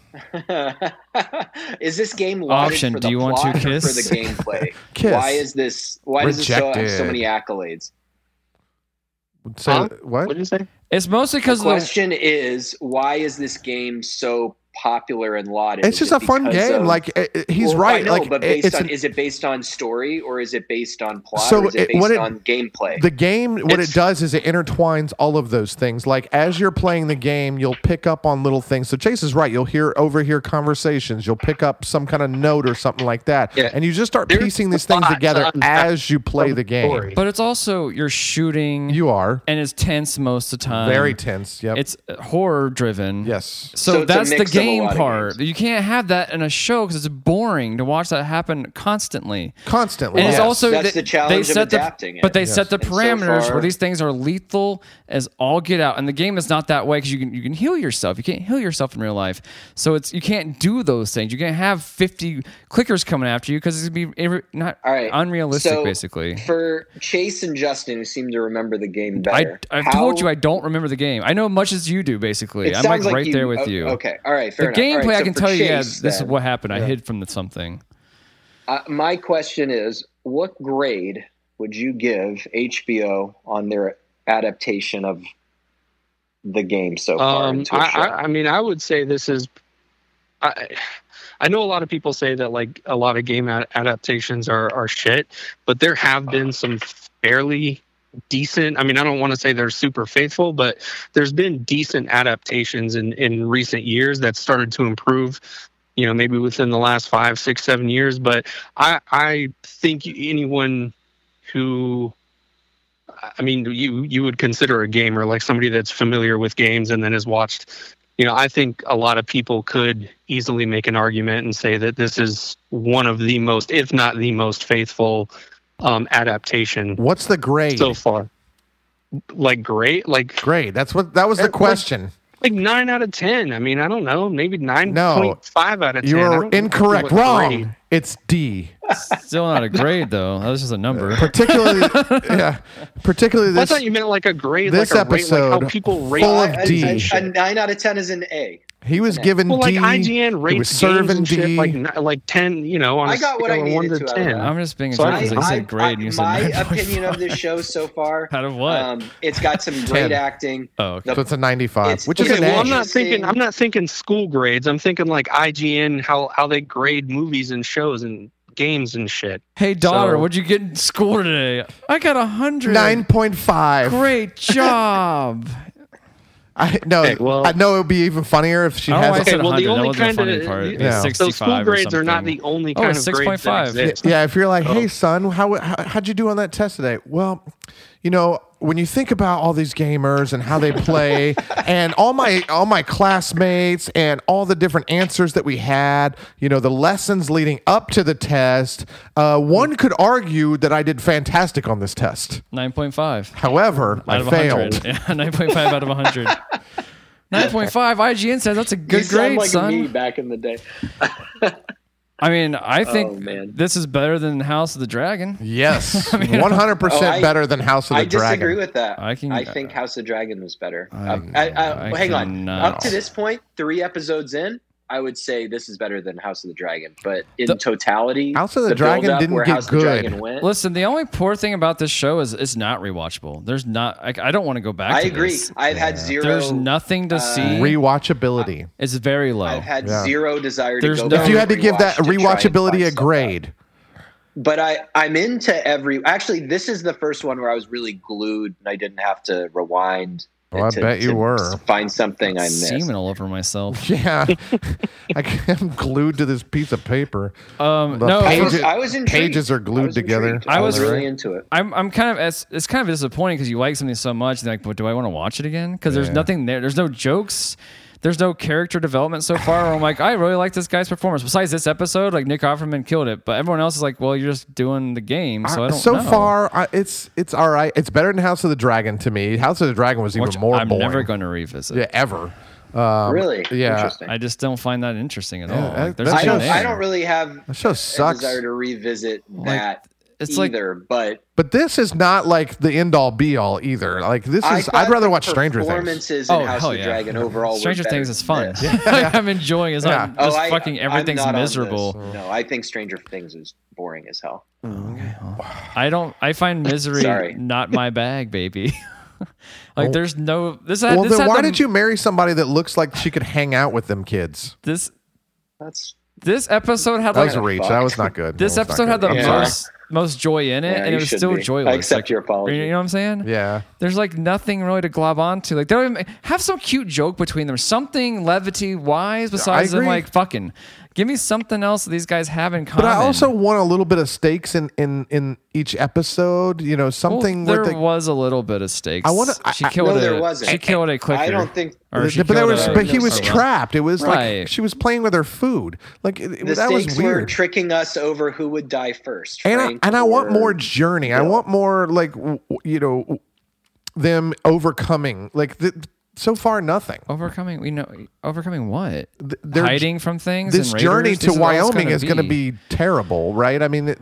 Is this game lauded Option, for do the you want to plot or kiss? for the gameplay? Kiss. Why is this? Why does it show have so Rejected. many accolades? So Huh? what? What did you say? It's mostly The because of the question is, why is this game so popular and lauded? It's Is just it a fun because game. of- Like uh, uh, he's Well, right. I know, like but it- based it's on an- is it based on story or is it based on plot So or is it it- based what it- on gameplay? the game. What It's- it does is it intertwines all of those things. Like as you're playing the game, you'll pick up on little things. So Chase is right. You'll hear overhear conversations. You'll pick up some kind of note or something like that, Yeah. and you just start There's piecing these a things lot together to unpack as you play from the game. story. But it's also you're shooting, You are and it's tense most of the time. very tense. Yep. It's horror driven. yes. So, So it's a that's the mix of a game lot of part. games. You can't have that in a show because it's boring to watch that happen constantly. Constantly. And yes. it's also That's they- the challenge they of set the, adapting it. But they Yes. set the And so parameters far- where these things are lethal as all get out, and the game is not that way because you can you can heal yourself. You can't heal yourself in real life, so it's you can't do those things. You can't have fifty clickers coming after you because it's gonna be every, not All right. unrealistic. So, basically, For Chase and Justin, who seem to remember the game I better, I've how- told you I don't remember the game. I know as much as you do. Basically, it I'm like sounds like right you- there with o- you. Okay, all right, fair The enough. All gameplay, right, I so can for tell you, yeah, Chase, this is then, what happened. I hid from the something. Uh, my question is, what grade would you give H B O on their adaptation of the game so far Um, into a I, show? I, I mean, I would say this is I I know a lot of people say that like a lot of game ad- adaptations are are shit, but there have been some fairly decent. I mean, I don't want to say they're super faithful, but there's been decent adaptations in in recent years that started to improve. You know, maybe within the last five, six, seven years. But I I think anyone who I mean, you you would consider a gamer like somebody that's familiar with games and then has watched, you know, I think a lot of people could easily make an argument and say that this is one of the most, if not the most faithful um, adaptation. What's the grade so far? Like great, like grade. That's what that was the question. Like, like nine out of ten. I mean, I don't know, maybe nine point five no, out of ten. You're incorrect. Wrong. Grade. It's D. Still not a grade though. That was just a number. Particularly, yeah. Particularly this. I thought you meant like a grade. This like a episode, rate, like how people rate. full of a, D. A, a nine out of ten is an A. He was given well, D. like I G N rates he was serving games and D. shit, like like ten. You know, on I a got what I scale of needed one to to out of ten. that. I'm just being a So jerk I- because I, I- said grade and I- you said my nine point five. opinion of this show so far. Out of what? Um, it's got some great acting. Oh, okay. So it's a ninety-five, It's- which is Okay, an well, A. I'm not Interesting. thinking. I'm not thinking school grades. I'm thinking like I G N, how how they grade movies and shows and games and shit. Hey daughter, So- what'd you get in school today? I got a hundred. nine point five. Great job. I no, Okay, well- I know it would be even funnier if she Oh, has. I a- said well, the one hundred. That only wasn't kind the funny of part. It was Yeah. So so sixty-five school or grades are not something. the only Oh, kind it's of grades six point five. that exist. Yeah, if you're like, Oh. hey son, how, how how'd you do on that test today? Well, you know, when you think about all these gamers and how they play, and all my all my classmates and all the different answers that we had, you know, the lessons leading up to the test, uh, one could argue that I did fantastic on this test. Nine point five. However, Out I of failed. one hundred. Yeah, nine point five out of one hundred. nine point five. I G N says that's a good you sound grade, like son. me back in the day. I mean, I think Oh, man. this is better than House of the Dragon. Yes, mean, one hundred percent Oh, I- better than House of the I Dragon. disagree with that. I I, can- think House of Dragon was better. I- Um, I, I, I hang on. cannot. Up to this point, three episodes in, I would say this is better than House of the Dragon. But in The- totality, House of the Dragon build-up didn't where get House good. Of the Dragon went, Listen, the only poor thing about this show is it's not rewatchable. There's not. I, I don't want to go back. I to agree. This. I've had zero. There's nothing to uh, see. Rewatchability. It's very low. I've had Yeah. zero desire There's to go. no- back If you and had to give that rewatch to try and rewatchability find a stuff out. grade, But I, I'm into every. Actually, this is the first one where I was really glued and I didn't have to rewind. Oh, I to- bet you to were. Find something I missed. Semen all over myself. yeah, I, I'm glued to this piece of paper. Um, The no, I pages- was, I was intrigued. pages are I glued was together. intrigued. I I was was- really into it. I'm I'm kind of it's, it's kind of disappointing because you like something so much. And like, but do I want to watch it again? Because there's Yeah. nothing there. There's no jokes. There's no character development so far. Where I'm like, I really like this guy's performance. Besides this episode, like Nick Offerman killed it, but everyone else is like, well, you're just doing the game, so I don't so know. far, I, it's it's all right. It's better than House of the Dragon to me. House of the Dragon was even Which more I'm boring. never going to revisit. yeah, ever. Um, Really? yeah. Interesting. I just don't find that interesting at Yeah, all. that- Like, there's that I nothing don't. there. I don't really have That show a sucks. desire to revisit that it's like- either. but But this is not like the end all be all either. Like this I is. thought I'd rather the watch Stranger Things. Performances Oh, in House hell of the yeah. Dragon overall. Stranger were Things better is fun. than this. Like, I'm enjoying it. Yeah. Not Oh, just I- fucking I'm everything's not on this. miserable. No, I think Stranger Things is boring as hell. I don't. I find misery Sorry. not my bag, baby. like Well- there's no this. Had, Well, this then had why the- did you marry somebody that looks like she could hang out with them kids? this That's this episode had That like was a reach. fuck. That was not good. this That was episode not had the good. Yeah. most most joy in it, Yeah, and you it was should still be. joyless. I accept Like, your apology. You know what I'm saying? Yeah. There's like nothing really to glob onto. Like they don't even have some cute joke between them, something levity wise besides them agree. like fucking. Give me something else that these guys have in common. But I also want a little bit of stakes in in in each episode. You know, Well, something there where they, was a little bit of stakes. I wanna- I- She I- killed No, it. there wasn't. She killed a clicker. I don't think Or she but there killed was, a- but he was or- trapped. It was Right. like she was playing with her food. Like it, it- the that was stakes were weird. tricking us over who would die first. And I, Frank and I want or more journey. I Bill. want more like w- w- you know them overcoming. Like th- so far, nothing. Overcoming, we know, overcoming what? they're- Hiding from things. This and journey raiders? to This is all it's Wyoming gonna is going to be terrible, right? I mean, it,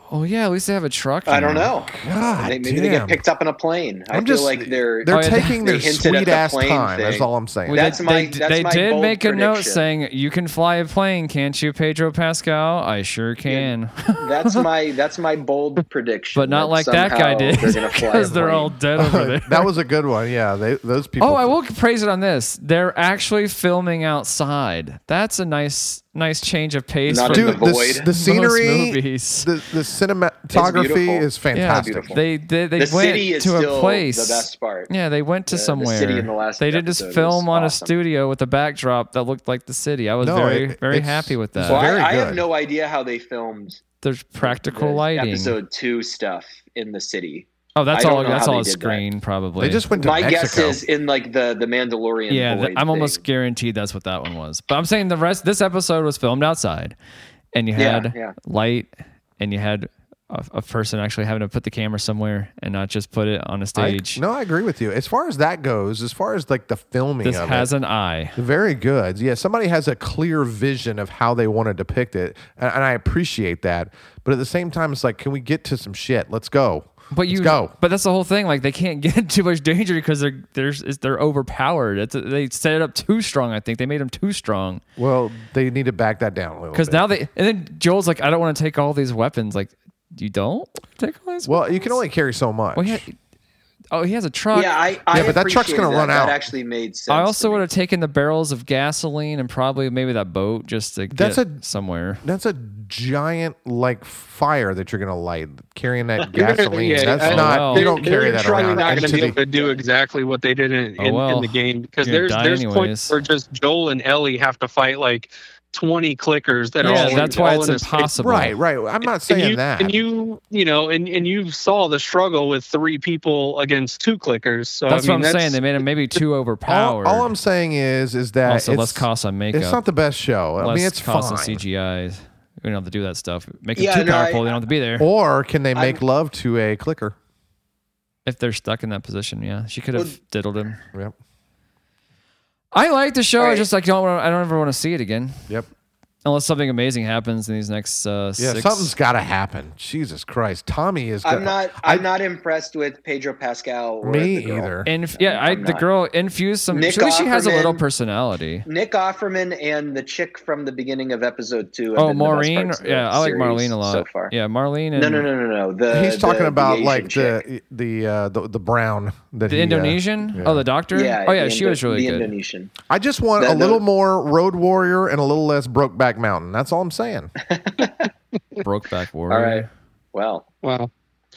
Oh yeah, at least they have a truck. I don't now. know. God They- maybe damn. they get picked up in a plane. I I'm feel just like they're they're Oh, yeah, taking they their hinted at sweet the ass plane time. That's thing. all I'm saying. Well, That's they, my- they, that's they my did bold make a note prediction. saying you can fly a plane, can't you, Pedro Pascal? I sure can. that's my that's my bold prediction. But not that like that guy somehow did, They're gonna fly a because they're plane. all dead over there. that was a good one. Yeah, they, those people. Oh, I will praise it on this. They're actually filming outside. That's a nice, nice change of pace. Not from in the Dude, the, void. the most scenery, movies. the the cinematography beautiful. is fantastic. beautiful. They they, they The went city is to still a place. the best part. Yeah, they went to The- the somewhere. city in the last they did just episode film was on a awesome. studio with a backdrop that looked like the city. I was No, very it- very it's- happy with that. it's Well, I, very I have good. no idea how they filmed There's practical the lighting. episode two stuff in the city. Oh, that's I don't all. know That's how all they a did that. screen, probably. They just went to My Mexico. guess is in like the the Mandalorian. yeah. void th- I'm almost thing. guaranteed that's what that one was. But I'm saying the rest. This episode was filmed outside, and you Yeah, had yeah. light, and you had a, a person actually having to put the camera somewhere and not just put it on a I, stage. no, I agree with you. As far as that goes, as far as like the filming this of has it, an eye. very good. Yeah, somebody has a clear vision of how they want to depict it, and, and I appreciate that. But at the same time, it's like, can we get to some shit? Let's go. But you Let's go. But that's the whole thing. Like they can't get in too much danger because they're they're they're overpowered. It's they set it up too strong. I think they made them too strong Well, they need to back that down a little because bit. now they and then Joel's like, I don't want to take all these weapons. Like you don't take all these. well, weapons? you can only carry so much. Well, he had, oh, he has a truck. Yeah, I, I Yeah, but that truck's appreciated gonna that. run out. That actually made sense. I also to me. would have taken the barrels of gasoline and probably maybe that boat just to That's get a- somewhere. That's a giant like fire that you're gonna light carrying that You're gonna- gasoline. yeah, That's I- not well. you don't They're carry that probably around. not going into to be the- able to do exactly what they did in, Oh, in, well. in the game because You're there's gonna die there's anyways. points where just Joel and Ellie have to fight like twenty clickers that are Yeah, all in- that's why all it's in a space. impossible. Right, right. I'm not saying and you, that. And you, you know, and, and you saw the struggle with three people against two clickers. So That's I mean, what I'm saying. that's- They made him maybe too all, overpowered. all I'm saying is, is that also it's, less cost on makeup. it's not the best show. I less mean, it's cost fine. on C G I. We don't have to do that stuff. Make it Yeah, too no, powerful. I- they don't have to be there. Or can they make I'm- love to a clicker? If they're stuck in that position, yeah, she could have Well- diddled him. Yep. I like the show. I Right. just like don't. wanna- I don't ever want to see it again. Yep. Unless something amazing happens in these next uh, Yeah, six. something's got to happen. Jesus Christ, Tommy is. I'm go- not. I'm not impressed with Pedro Pascal. Or Me the girl. either. Inf- yeah, I, I'm the not. girl infused some. Nick At least she has a little Offerman- personality. Nick Offerman and the chick from the beginning of episode two. have Oh, been the best Maureen. parts of the Yeah, I like series Marlene a lot. so far. Yeah, Marlene and No, no, no, no, no. The He's talking the- about the like Asian chick. the the, uh, the the brown that the he, uh, Indonesian. yeah. Oh, the doctor. Yeah. Oh yeah, the she Indo- was really the good. Indonesian. I just want The- a little the- more Road Warrior and a little less Brokeback Mountain. That's all I'm saying. Brokeback Warrior. All right. Well, Well,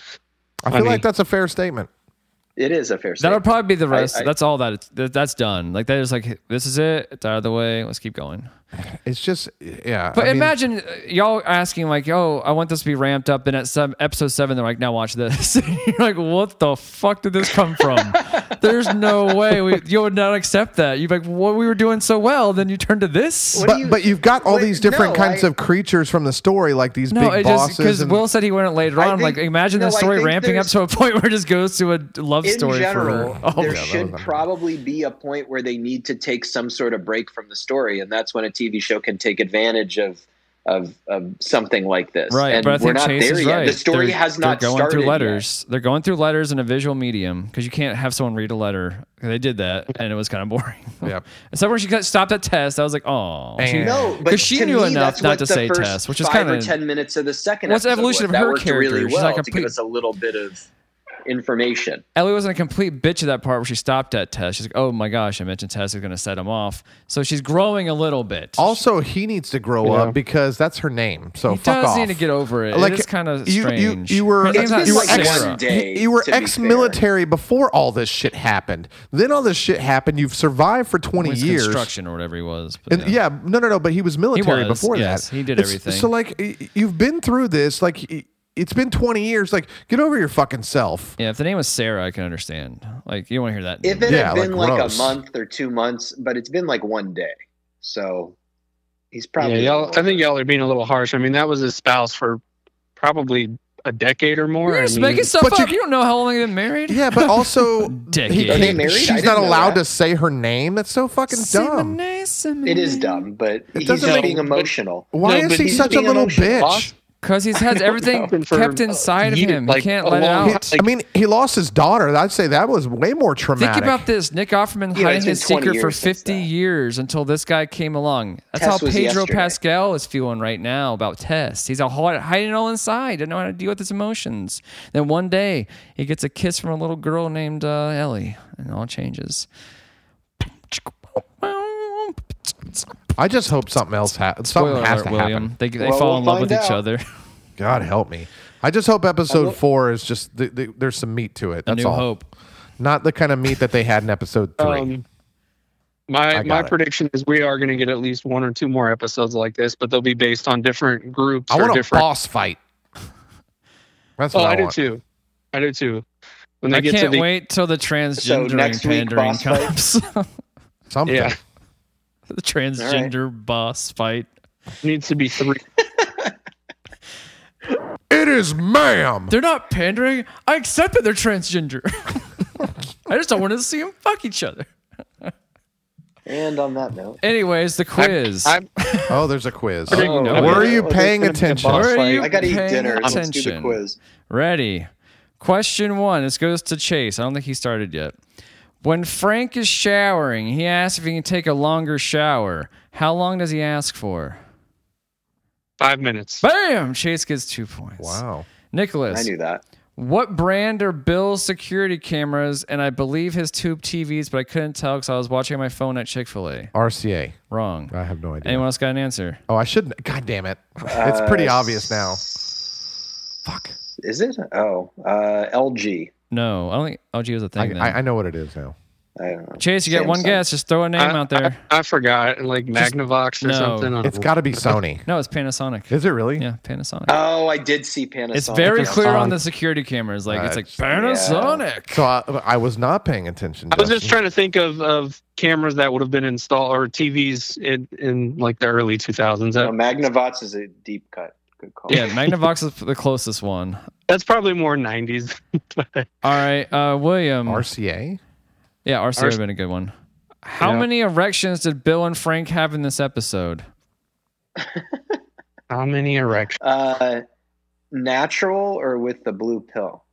I feel Funny. like that's a fair statement. it is a fair. That'll statement. probably be the rest. I- that's all that, it's, that. That's done. Like that is like this is it. It's out of the way. Let's keep going. It's just yeah. But I mean, imagine uh, y'all asking like, "Oh, I want this to be ramped up." And at some episode seven, they're like, "Now watch this." You're like, "What the fuck did this come from?" There's no way we, you would not accept that. You're like, "Well, we were doing so well, then you turn to this." What but do you- but you've got all Wait, these different no, kinds I- of creatures from the story, like these No, big it just bosses. because and, Will said he went later I on. think- like, imagine no, the I story think ramping up there's- to a point where it just goes to a love in story general, for. Oh, there yeah, that should was- probably be a point where they need to take some sort of break from the story, and that's when a T V show can take advantage of of, of something like this. Right, and but I we're think not Chase there is yet. right. The story They're- has not They're going started through yet. letters. They're going through letters in a visual medium because you can't have someone read a letter. They did that, and it was kind of boring. Yep. Except when she got stopped at Tess, I was like, oh. And- she- No, but 'Cause she to knew me, enough that's not what to the say first Tess, which is five kinda- or ten minutes of the second. What's the episode evolution was. of That her worked really character? She's well like a to pre- give us a little bit of information. Ellie wasn't a complete bitch at that part where she stopped at Tess. She's like, oh my gosh, I mentioned Tess is going to set him off. So she's growing a little bit. Also, he needs to grow Yeah. up because that's her name. So he fuck does off. need to get over it. Like, it's kind of you- you- strange. you were- Her name's It's not been you were like ex- one day. You were to be ex-military before all this shit happened. Then all this shit happened. You've survived for twenty With years. construction or whatever he was. But And yeah, no, no, no. But he was military was, before yes, that. he did It's- everything. So like, y- you've been through this. Like, y- it's been twenty years. Like, get over your fucking self. Yeah, if the name was Sarah, I can understand. Like, you don't want to hear that. If name. it Yeah, had been like like, gross. a month or two months, but it's been like one day, so he's yeah, probably. y'all. I think y'all are being a little harsh. I mean, that was his spouse for probably a decade or more. You're I just mean, making stuff But you- up. You, don't know how long they've been married. Yeah, but also, Decade. he Are they can't- married? I she's didn't not know allowed that. to say her name. That's so fucking dumb. It is dumb, but he's doesn't just make- being emotional. Why No, is but he he's such a being little emotional. bitch? Boss, Because he has everything know. For kept inside of years, him. like, he can't a let it long- out. I mean, he lost his daughter. I'd say that was way more traumatic. Think about this. Nick Offerman Yeah, hiding it's been his twenty secret for years since fifty that. years until this guy came along. That's Tess how was Pedro yesterday. Pascal is feeling right now about Tess. He's a hi- hiding it all inside. Doesn't know how to deal with his emotions. Then one day, he gets a kiss from a little girl named uh, Ellie, and it all changes. I just hope something else happens. Something Spoiler has alert, to William. happen. They, they Well, fall we'll in love find with each out. other. God help me. I just hope episode four is just the, the, there's some meat to it. A That's New all. Hope. Not the kind of meat that they had in episode three. Um, my I got my it. prediction is we are going to get at least one or two more episodes like this, but they'll be based on different groups I or want a different. boss fight. That's Oh, what I, I do want. too. I do too. When they I get can't to the wait till the transgendering next week, pandering boss fight? comes. Something. yeah, The transgender boss fight. needs to be three. It is ma'am. They're not pandering. I accept that they're transgender. I just don't want to see them fuck each other. And on that note, Anyways, the quiz. I, Oh, there's a quiz. I didn't know. Were Okay. you Well, paying there's gonna be a attention? boss Where are fight. you I gotta eat paying dinner. Let's do the attention? quiz. Ready. Question one. This goes to Chase. I don't think he started yet. When Frank is showering, he asks if he can take a longer shower. How long does he ask for? Five minutes. Bam! Chase gets two points. Wow. Nicholas. I knew that. What brand are Bill's security cameras and I believe his tube T Vs, but I couldn't tell because I was watching my phone at Chick-fil-A. R C A. Wrong. I have no idea. Anyone else got an answer? Oh, I shouldn't. God damn it. It's pretty obvious now. Fuck. Is it? Oh, uh, L G. No, I don't think L G was a I, thing then. I, I know what it is now. I don't know. Chase, you get one Samsung. guess. Just throw a name I, out there. I, I forgot, like Magnavox or no. something. on- It's got to be Sony. No, it's Panasonic. Is it really? Yeah, Panasonic. Oh, I did see Panasonic. It's very clear on Panasonic. the security cameras. Like it's like That's- Panasonic. So I, I was not paying attention. I was just Justin. trying to think of, of cameras that would have been installed or T Vs in, in like the early two thousands. No, That, Magnavox is a deep cut. Good call. Yeah, Magnavox is the closest one. that's probably more nineties. All right, uh, William. R C A. yeah, R C would have been a good one. How Yeah. many erections did Bill and Frank have in this episode? How many erections? Uh, natural or with the blue pill?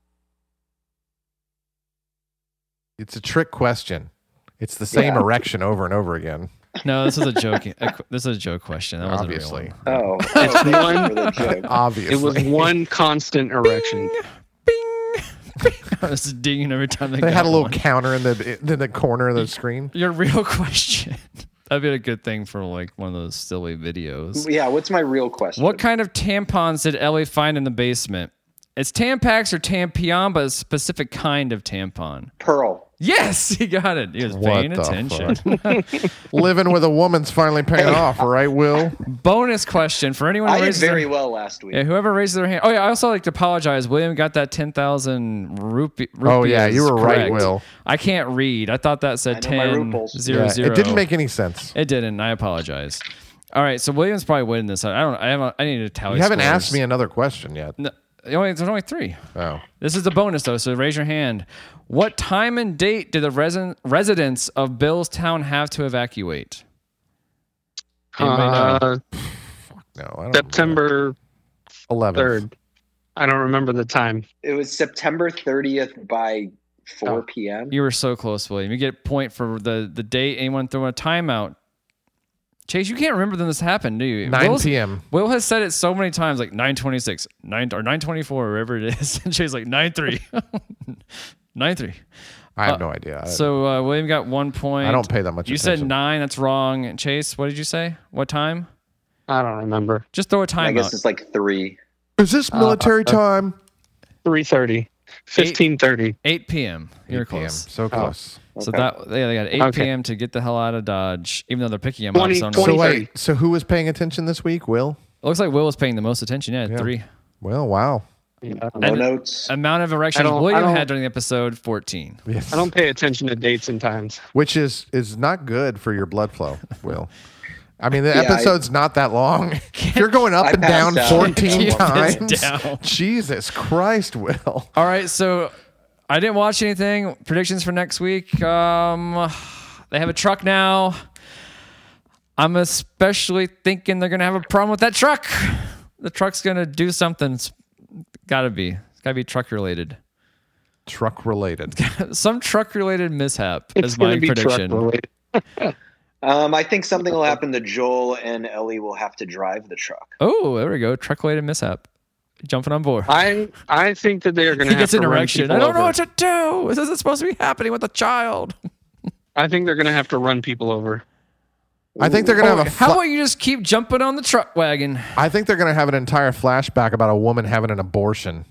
It's a trick question. It's the same Yeah. erection over and over again. No, this is a joke. This is a joke question. That wasn't Obviously. a real one. Oh, it's one- for the joke. Obviously. It was one constant erection. Bing. This is dinging every time they, They got had a little one. counter in the in the corner of the screen. Your real question. That'd be a good thing for like one of those silly videos. Yeah, what's my real question? What kind of tampons did Ellie find in the basement? It's Tampax or Tampion, but a specific kind of tampon. Pearl. Yes, he got it. He was What paying the attention. fuck? Living with a woman's finally paying off, right, Will? Bonus question for anyone who I did raises very their, well last week. yeah, whoever raises their hand. Oh yeah, I also like to apologize. William got that ten thousand rupee. Oh, yeah, you were right, correct. Will. I can't read. I thought that I said know my ten ruples. zero Yeah, zero. it didn't make any sense. It didn't. I apologize. All right, so William's probably winning this. I don't. I haven't. I need to tally. You haven't scores. asked me another question yet. No, only, there's only three. Oh. This is the bonus, though, so raise your hand. What time and date did the resi- residents of Bill's town have to evacuate? Anybody know? Uh, No, I don't September eleventh. third. I don't remember the time. It was September thirtieth by four Oh. p.m. You were so close, William. You get a point for the, the date. Anyone throwing a timeout? Chase, you can't remember when this happened, do you? nine Will's- p.m. Will has said it so many times, like nine twenty-six, nine or nine twenty-four, wherever it is. And Chase like nine three. nine three. I have Uh, no idea. I, So uh, William got one point. I don't pay that much You attention. said nine. That's wrong. And Chase, what did you say? What time? I don't remember. Just throw a I time guess out. it's like three. Is this military uh, time? three thirty. fifteen thirty. eight p.m. You're eight p.m. close. So close. So Okay. that yeah, they got eight Okay. p.m. to get the hell out of Dodge, even though they're picking him up. twenty, So twenty. So thirty. wait, so who was paying attention this week? Will? it looks like Will was paying the most attention. Yeah, Yeah. three. Well, wow. I don't No And- notes. Amount of erections I don't- William I don't- had during the episode, fourteen. Yes. I don't pay attention to dates and times. Which is is not good for your blood flow, Will. I mean, the Yeah, I- episode's not that long. If you're going up I and down passed out. fourteen Keep it times, down. Jesus Christ, Will. All right, so I didn't watch anything. Predictions for next week. Um, they have a truck now. I'm especially thinking they're gonna have a problem with that truck. the truck's gonna do something. It's gotta be. It's gotta be truck related. Truck related. Some truck related mishap It's is my gonna be prediction. truck related. Um, I think something will happen to Joel, and Ellie will have to drive the truck. Oh, there we go. Truck related mishap. Jumping on board. I I think that they are going He to have gets to an run erection. people I don't over. know what to do. This isn't supposed to be happening with a child. I think they're going to have to run people over. I think they're gonna have a. How Fla- about you just keep jumping on the truck wagon? I think they're gonna have an entire flashback about a woman having an abortion.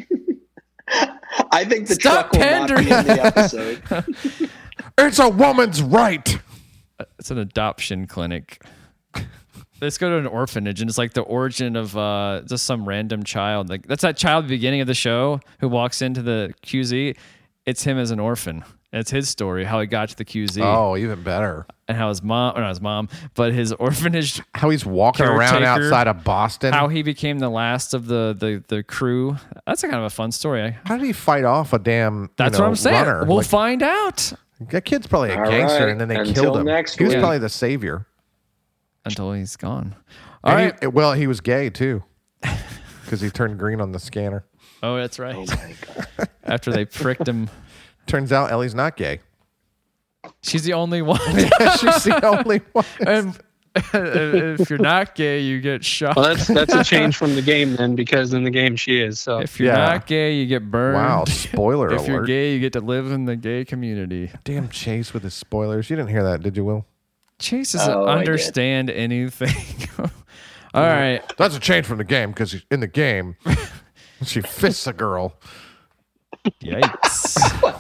I think the Stop truck will not be in the episode. It's a woman's right. It's an adoption clinic. Let's go to an orphanage, and it's like the origin of uh, just some random child. Like that's that child at the beginning of the show who walks into the Q Z. It's him as an orphan. And it's his story, how he got to the Q Z, Oh, even better. and how his mom, or not his mom, but his orphanage, How he's walking around Caretaker. outside of Boston. how he became the last of the the, the crew. That's a kind of a fun story. How did he fight off a damn? you That's know, what I'm saying. Runner? We'll Like, find out that kid's probably a All gangster, right. and then they Until killed him. next He was week. probably the savior. until he's gone. All And right. he- well, he was gay too, because he turned green on the scanner. Oh, that's right. Oh my God. After they pricked him. Turns out Ellie's not gay. She's the only one. She's the only one. And if you're not gay, you get shot. Well, that's that's a change from the game then, because in the game she is. So If you're Yeah. not gay, you get burned. Wow, spoiler If you're alert. gay, you get to live in the gay community. Damn Chase with his spoilers. You didn't hear that, did you, Will? Chase doesn't Oh, I did. understand anything. All right. That's a change from the game, because in the game, she fists a girl. Yikes.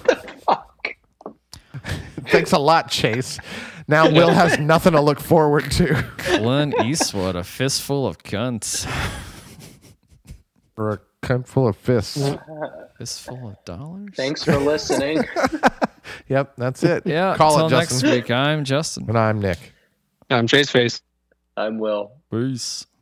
Thanks a lot, Chase. Now Will has nothing to look forward to. Clint Eastwood, a fistful of cunts. For a cunt full of fists. Fistful of dollars? Thanks for listening. Yep, that's it. Yeah. Call until it, next Justin. week, I'm Justin. And I'm Nick. I'm Chase Face. I'm Will. Peace.